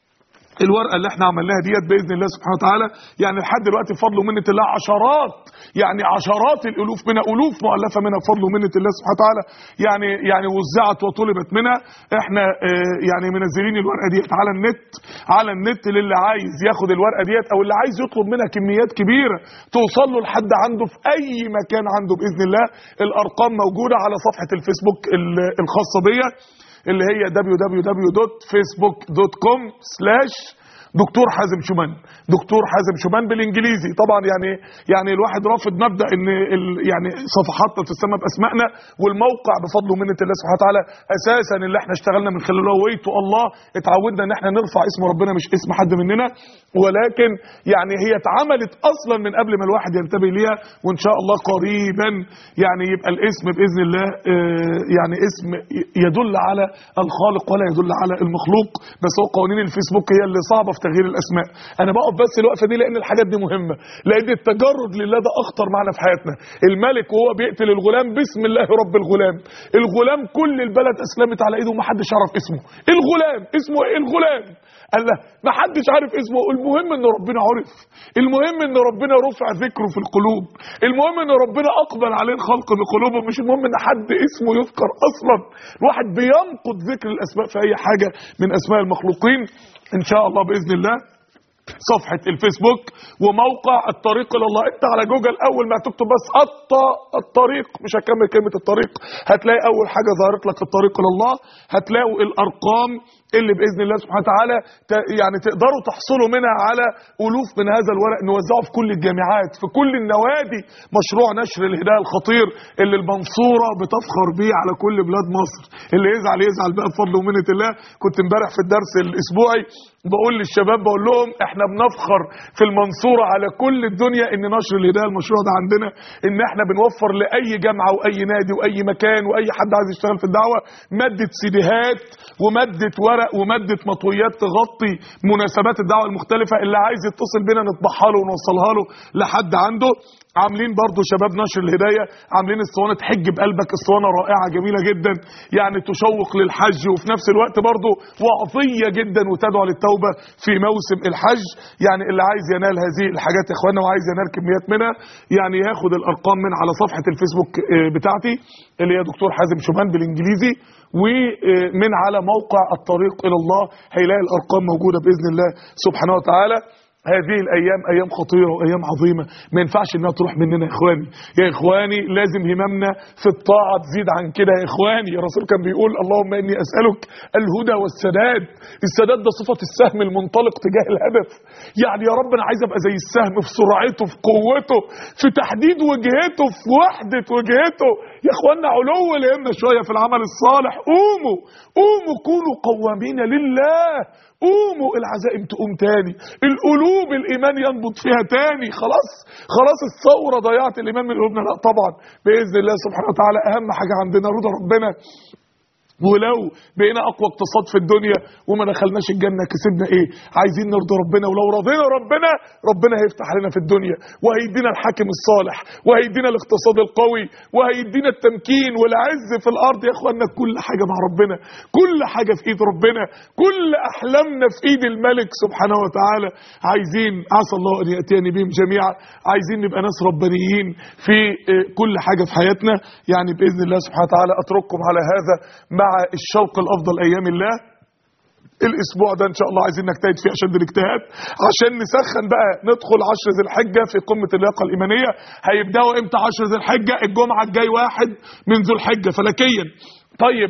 الورقه اللي احنا عملناها ديت باذن الله سبحانه وتعالى يعني لحد دلوقتي بفضل ومنه الله عشرات، يعني عشرات الالوف منها، الوف مؤلفه منها بفضل ومنه الله سبحانه وتعالى. يعني يعني وزعت وطلبت منها. احنا اه يعني منزلين الورقه ديت على النت، على النت للي عايز ياخد الورقه ديت او اللي عايز يطلب منها كميات كبيره توصل له لحد عنده في اي مكان عنده باذن الله. الارقام موجوده على صفحه الفيسبوك الخاصه بيا اللي هي دبليو دبليو دبليو دوت فيسبوك دوت كوم سلاش دكتور حازم شومان. دكتور حازم شومان بالانجليزي طبعا. يعني يعني الواحد رافض مبدا ان يعني صفحاتنا تسمى باسمائنا، والموقع بفضل ومنه الله سبحانه وتعالى اساسا اللي احنا اشتغلنا من خلاله ويتو الله اتعودنا ان احنا نرفع اسم ربنا مش اسم حد مننا، ولكن يعني هي اتعملت اصلا من قبل ما الواحد ينتبه ليها. وان شاء الله قريبا يعني يبقى الاسم باذن الله يعني اسم يدل على الخالق ولا يدل على المخلوق. بس هو قوانين الفيسبوك هي اللي صعبه في تغيير الاسماء. انا بقف بس الوقفه دي لان الحاجات دي مهمه، لان التجرد لله ده اخطر معنى في حياتنا. الملك وهو بيقتل الغلام بسم الله رب الغلام، الغلام كل البلد اسلمت على ايده ومحدش عرف اسمه. الغلام اسمه ايه؟ الغلام قال له ما حدش عارف اسمه. المهم ان ربنا عرف، المهم ان ربنا رفع ذكره في القلوب، المهم ان ربنا اقبل عليه الخلق بقلوبهم، مش المهم ان حد اسمه يذكر اصلا. الواحد بينقض ذكر الاسماء في اي حاجه من اسماء المخلوقين. ان شاء الله باذن الله صفحة الفيسبوك وموقع الطريق الى الله. انت على جوجل اول ما تكتب بس الطريق، مش هكمل كلمة الطريق، هتلاقي اول حاجة ظهرت لك الطريق الى الله. هتلاقوا الارقام اللي باذن الله سبحانه وتعالى يعني تقدروا تحصلوا منها على الوف من هذا الورق نوزعه في كل الجامعات، في كل النوادي. مشروع نشر الهدايه الخطير اللي المنصوره بتفخر بيه على كل بلاد مصر. اللي يزعل يزعل بقى بفضل ومنه الله. كنت امبارح في الدرس الاسبوعي بقول للشباب، بقول لهم احنا بنفخر في المنصوره على كل الدنيا ان نشر الهدايه المشروع ده عندنا، ان احنا بنوفر لاي جامعه واي نادي واي مكان واي حد عايز يشتغل في الدعوه ماده سيديهات وماده ورق وماده مطويات تغطي مناسبات الدعوه المختلفه. اللي عايز يتصل بينا نطبعها له ونوصلها له لحد عنده. عاملين برضو شباب نشر الهدايه عاملين اسطوانه حج بقلبك، اسطوانه رائعه جميله جدا يعني تشوق للحج وفي نفس الوقت برضو وعظيه جدا وتدعو للتوبه في موسم الحج. يعني اللي عايز ينال هذه الحاجات يا اخوانا وعايز ينال كميات منها يعني ياخد الارقام من على صفحه الفيسبوك بتاعتي اللي هي دكتور حازم شومان بالانجليزي، ومن على موقع الطريق الى الله هيلاقي الارقام موجوده باذن الله سبحانه وتعالى. هذه الايام ايام خطيره وايام عظيمه ما ينفعش انها تروح مننا يا اخواني. يا اخواني لازم هممنا في الطاعه تزيد عن كده يا اخواني. الرسول كان بيقول اللهم اني اسالك الهدى والسداد. السداد ده صفه السهم المنطلق تجاه الهدف. يعني يا رب انا عايز ابقى زي السهم في سرعته في قوته في تحديد وجهته في وحده وجهته. يا اخوانا علو الهمه شويه في العمل الصالح. قوموا قوموا كونوا قوامين لله. قوموا العزائم تقوم تاني، القلوب الايمان ينبض فيها تاني. خلاص خلاص الثوره ضيعت الايمان من قلوبنا؟ لا طبعا باذن الله سبحانه وتعالى اهم حاجه عندنا رضا ربنا. ولو بقينا اقوى اقتصاد في الدنيا وما دخلناش الجنه كسبنا ايه؟ عايزين نرضي ربنا، ولو رضينا ربنا ربنا هيفتح لنا في الدنيا وهيدينا الحاكم الصالح وهيدينا الاقتصاد القوي وهيدينا التمكين والعز في الارض. يا اخوانا كل حاجه مع ربنا، كل حاجه في ايد ربنا، كل احلامنا في ايد الملك سبحانه وتعالى. عايزين عسى الله ان ياتيني بهم جميعا. عايزين نبقى ناس ربانيين في كل حاجه في حياتنا. يعني باذن الله سبحانه وتعالى اترككم على هذا مع الشوق الافضل ايام الله. الاسبوع ده ان شاء الله عايزين نجتهد فيه اشد الاجتهاد عشان نسخن بقى ندخل عشر ذي الحجه في قمه اللياقه الايمانيه. هيبداوا امتى عشر ذي الحجه؟ الجمعه الجاي واحد من ذو الحجه فلكيا. طيب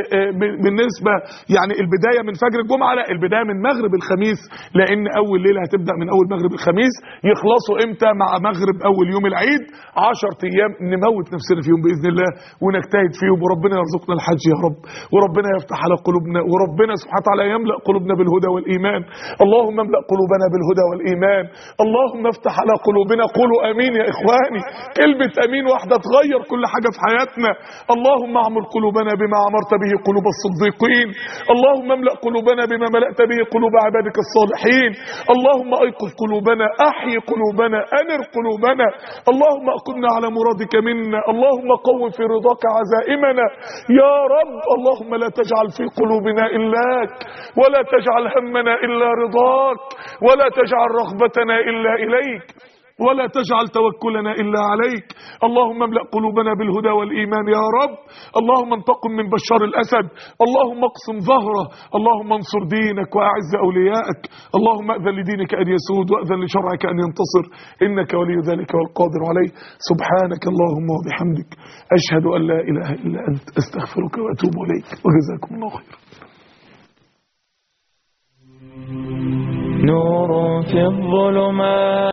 بالنسبه يعني البدايه من فجر الجمعه؟ لا البدايه من مغرب الخميس، لان اول ليله هتبدا من اول مغرب الخميس. يخلصوا امتى؟ مع مغرب اول يوم العيد. عشرة ايام نموت نفسنا فيهم باذن الله ونجتهد فيهم وربنا يرزقنا الحج يا رب وربنا يفتح على قلوبنا وربنا سبحانه وتعالى يملا قلوبنا بالهدى والايمان. اللهم املا قلوبنا بالهدى والايمان. اللهم افتح على قلوبنا. قولوا امين يا اخواني. كلمه امين واحده تغير كل حاجه في حياتنا. اللهم اعمر قلوبنا بما عمرت به قلوب الصديقين. اللهم املأ قلوبنا بما ملأت به قلوب عبادك الصالحين. اللهم ايقظ قلوبنا، احيي قلوبنا، انر قلوبنا. اللهم اقمنا على مرادك منا. اللهم قوم في رضاك عزائمنا يا رب. اللهم لا تجعل في قلوبنا إلاك ولا تجعل همنا إلا رضاك ولا تجعل رغبتنا إلا إليك ولا تجعل توكلنا إلا عليك. اللهم املأ قلوبنا بالهدى والإيمان يا رب. اللهم انتقم من بشار الأسد. اللهم اقسم ظهره. اللهم انصر دينك وأعز أولياءك. اللهم أذن لدينك أن يسود وأذن لشرعك أن ينتصر إنك ولي ذلك والقادر عليه. سبحانك اللهم وبحمدك أشهد أن لا إله إلا أنت أستغفرك وأتوب إليك وجزاكم الله خير. نور في الظلمات.